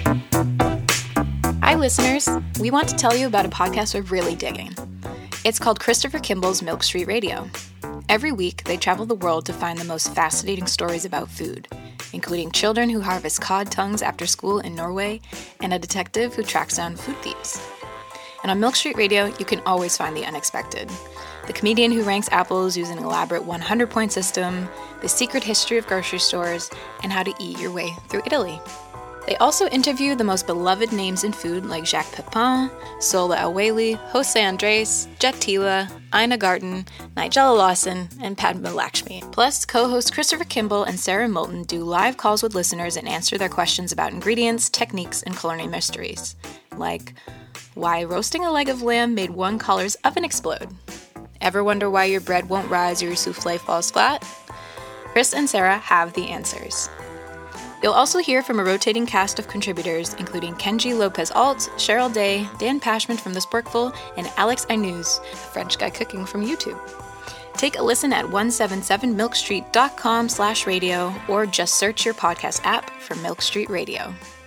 Hi, listeners. We want to tell you about a podcast we're really digging. It's called Christopher Kimball's Milk Street Radio. Every week, they travel the world to find the most fascinating stories about food, including children who harvest cod tongues after school in Norway and a detective who tracks down food thieves. And on Milk Street Radio, you can always find the unexpected. The comedian who ranks apples using an elaborate one hundred point system, the secret history of grocery stores, and how to eat your way through Italy. They also interview the most beloved names in food like Jacques Pepin, Sola El-Waylly, Jose Andres, Jet Tila, Ina Garten, Nigella Lawson, and Padma Lakshmi. Plus, co-hosts Christopher Kimball and Sarah Moulton do live calls with listeners and answer their questions about ingredients, techniques, and culinary mysteries. Like, why roasting a leg of lamb made one color's oven explode? Ever wonder why your bread won't rise or your souffle falls flat? Chris and Sarah have the answers. You'll also hear from a rotating cast of contributors, including Kenji Lopez-Alt, Cheryl Day, Dan Pashman from The Sporkful, and Alex Ainuz, a French guy cooking from YouTube. Take a listen at one seventy-seven milk street dot com slash radio or just search your podcast app for Milk Street Radio.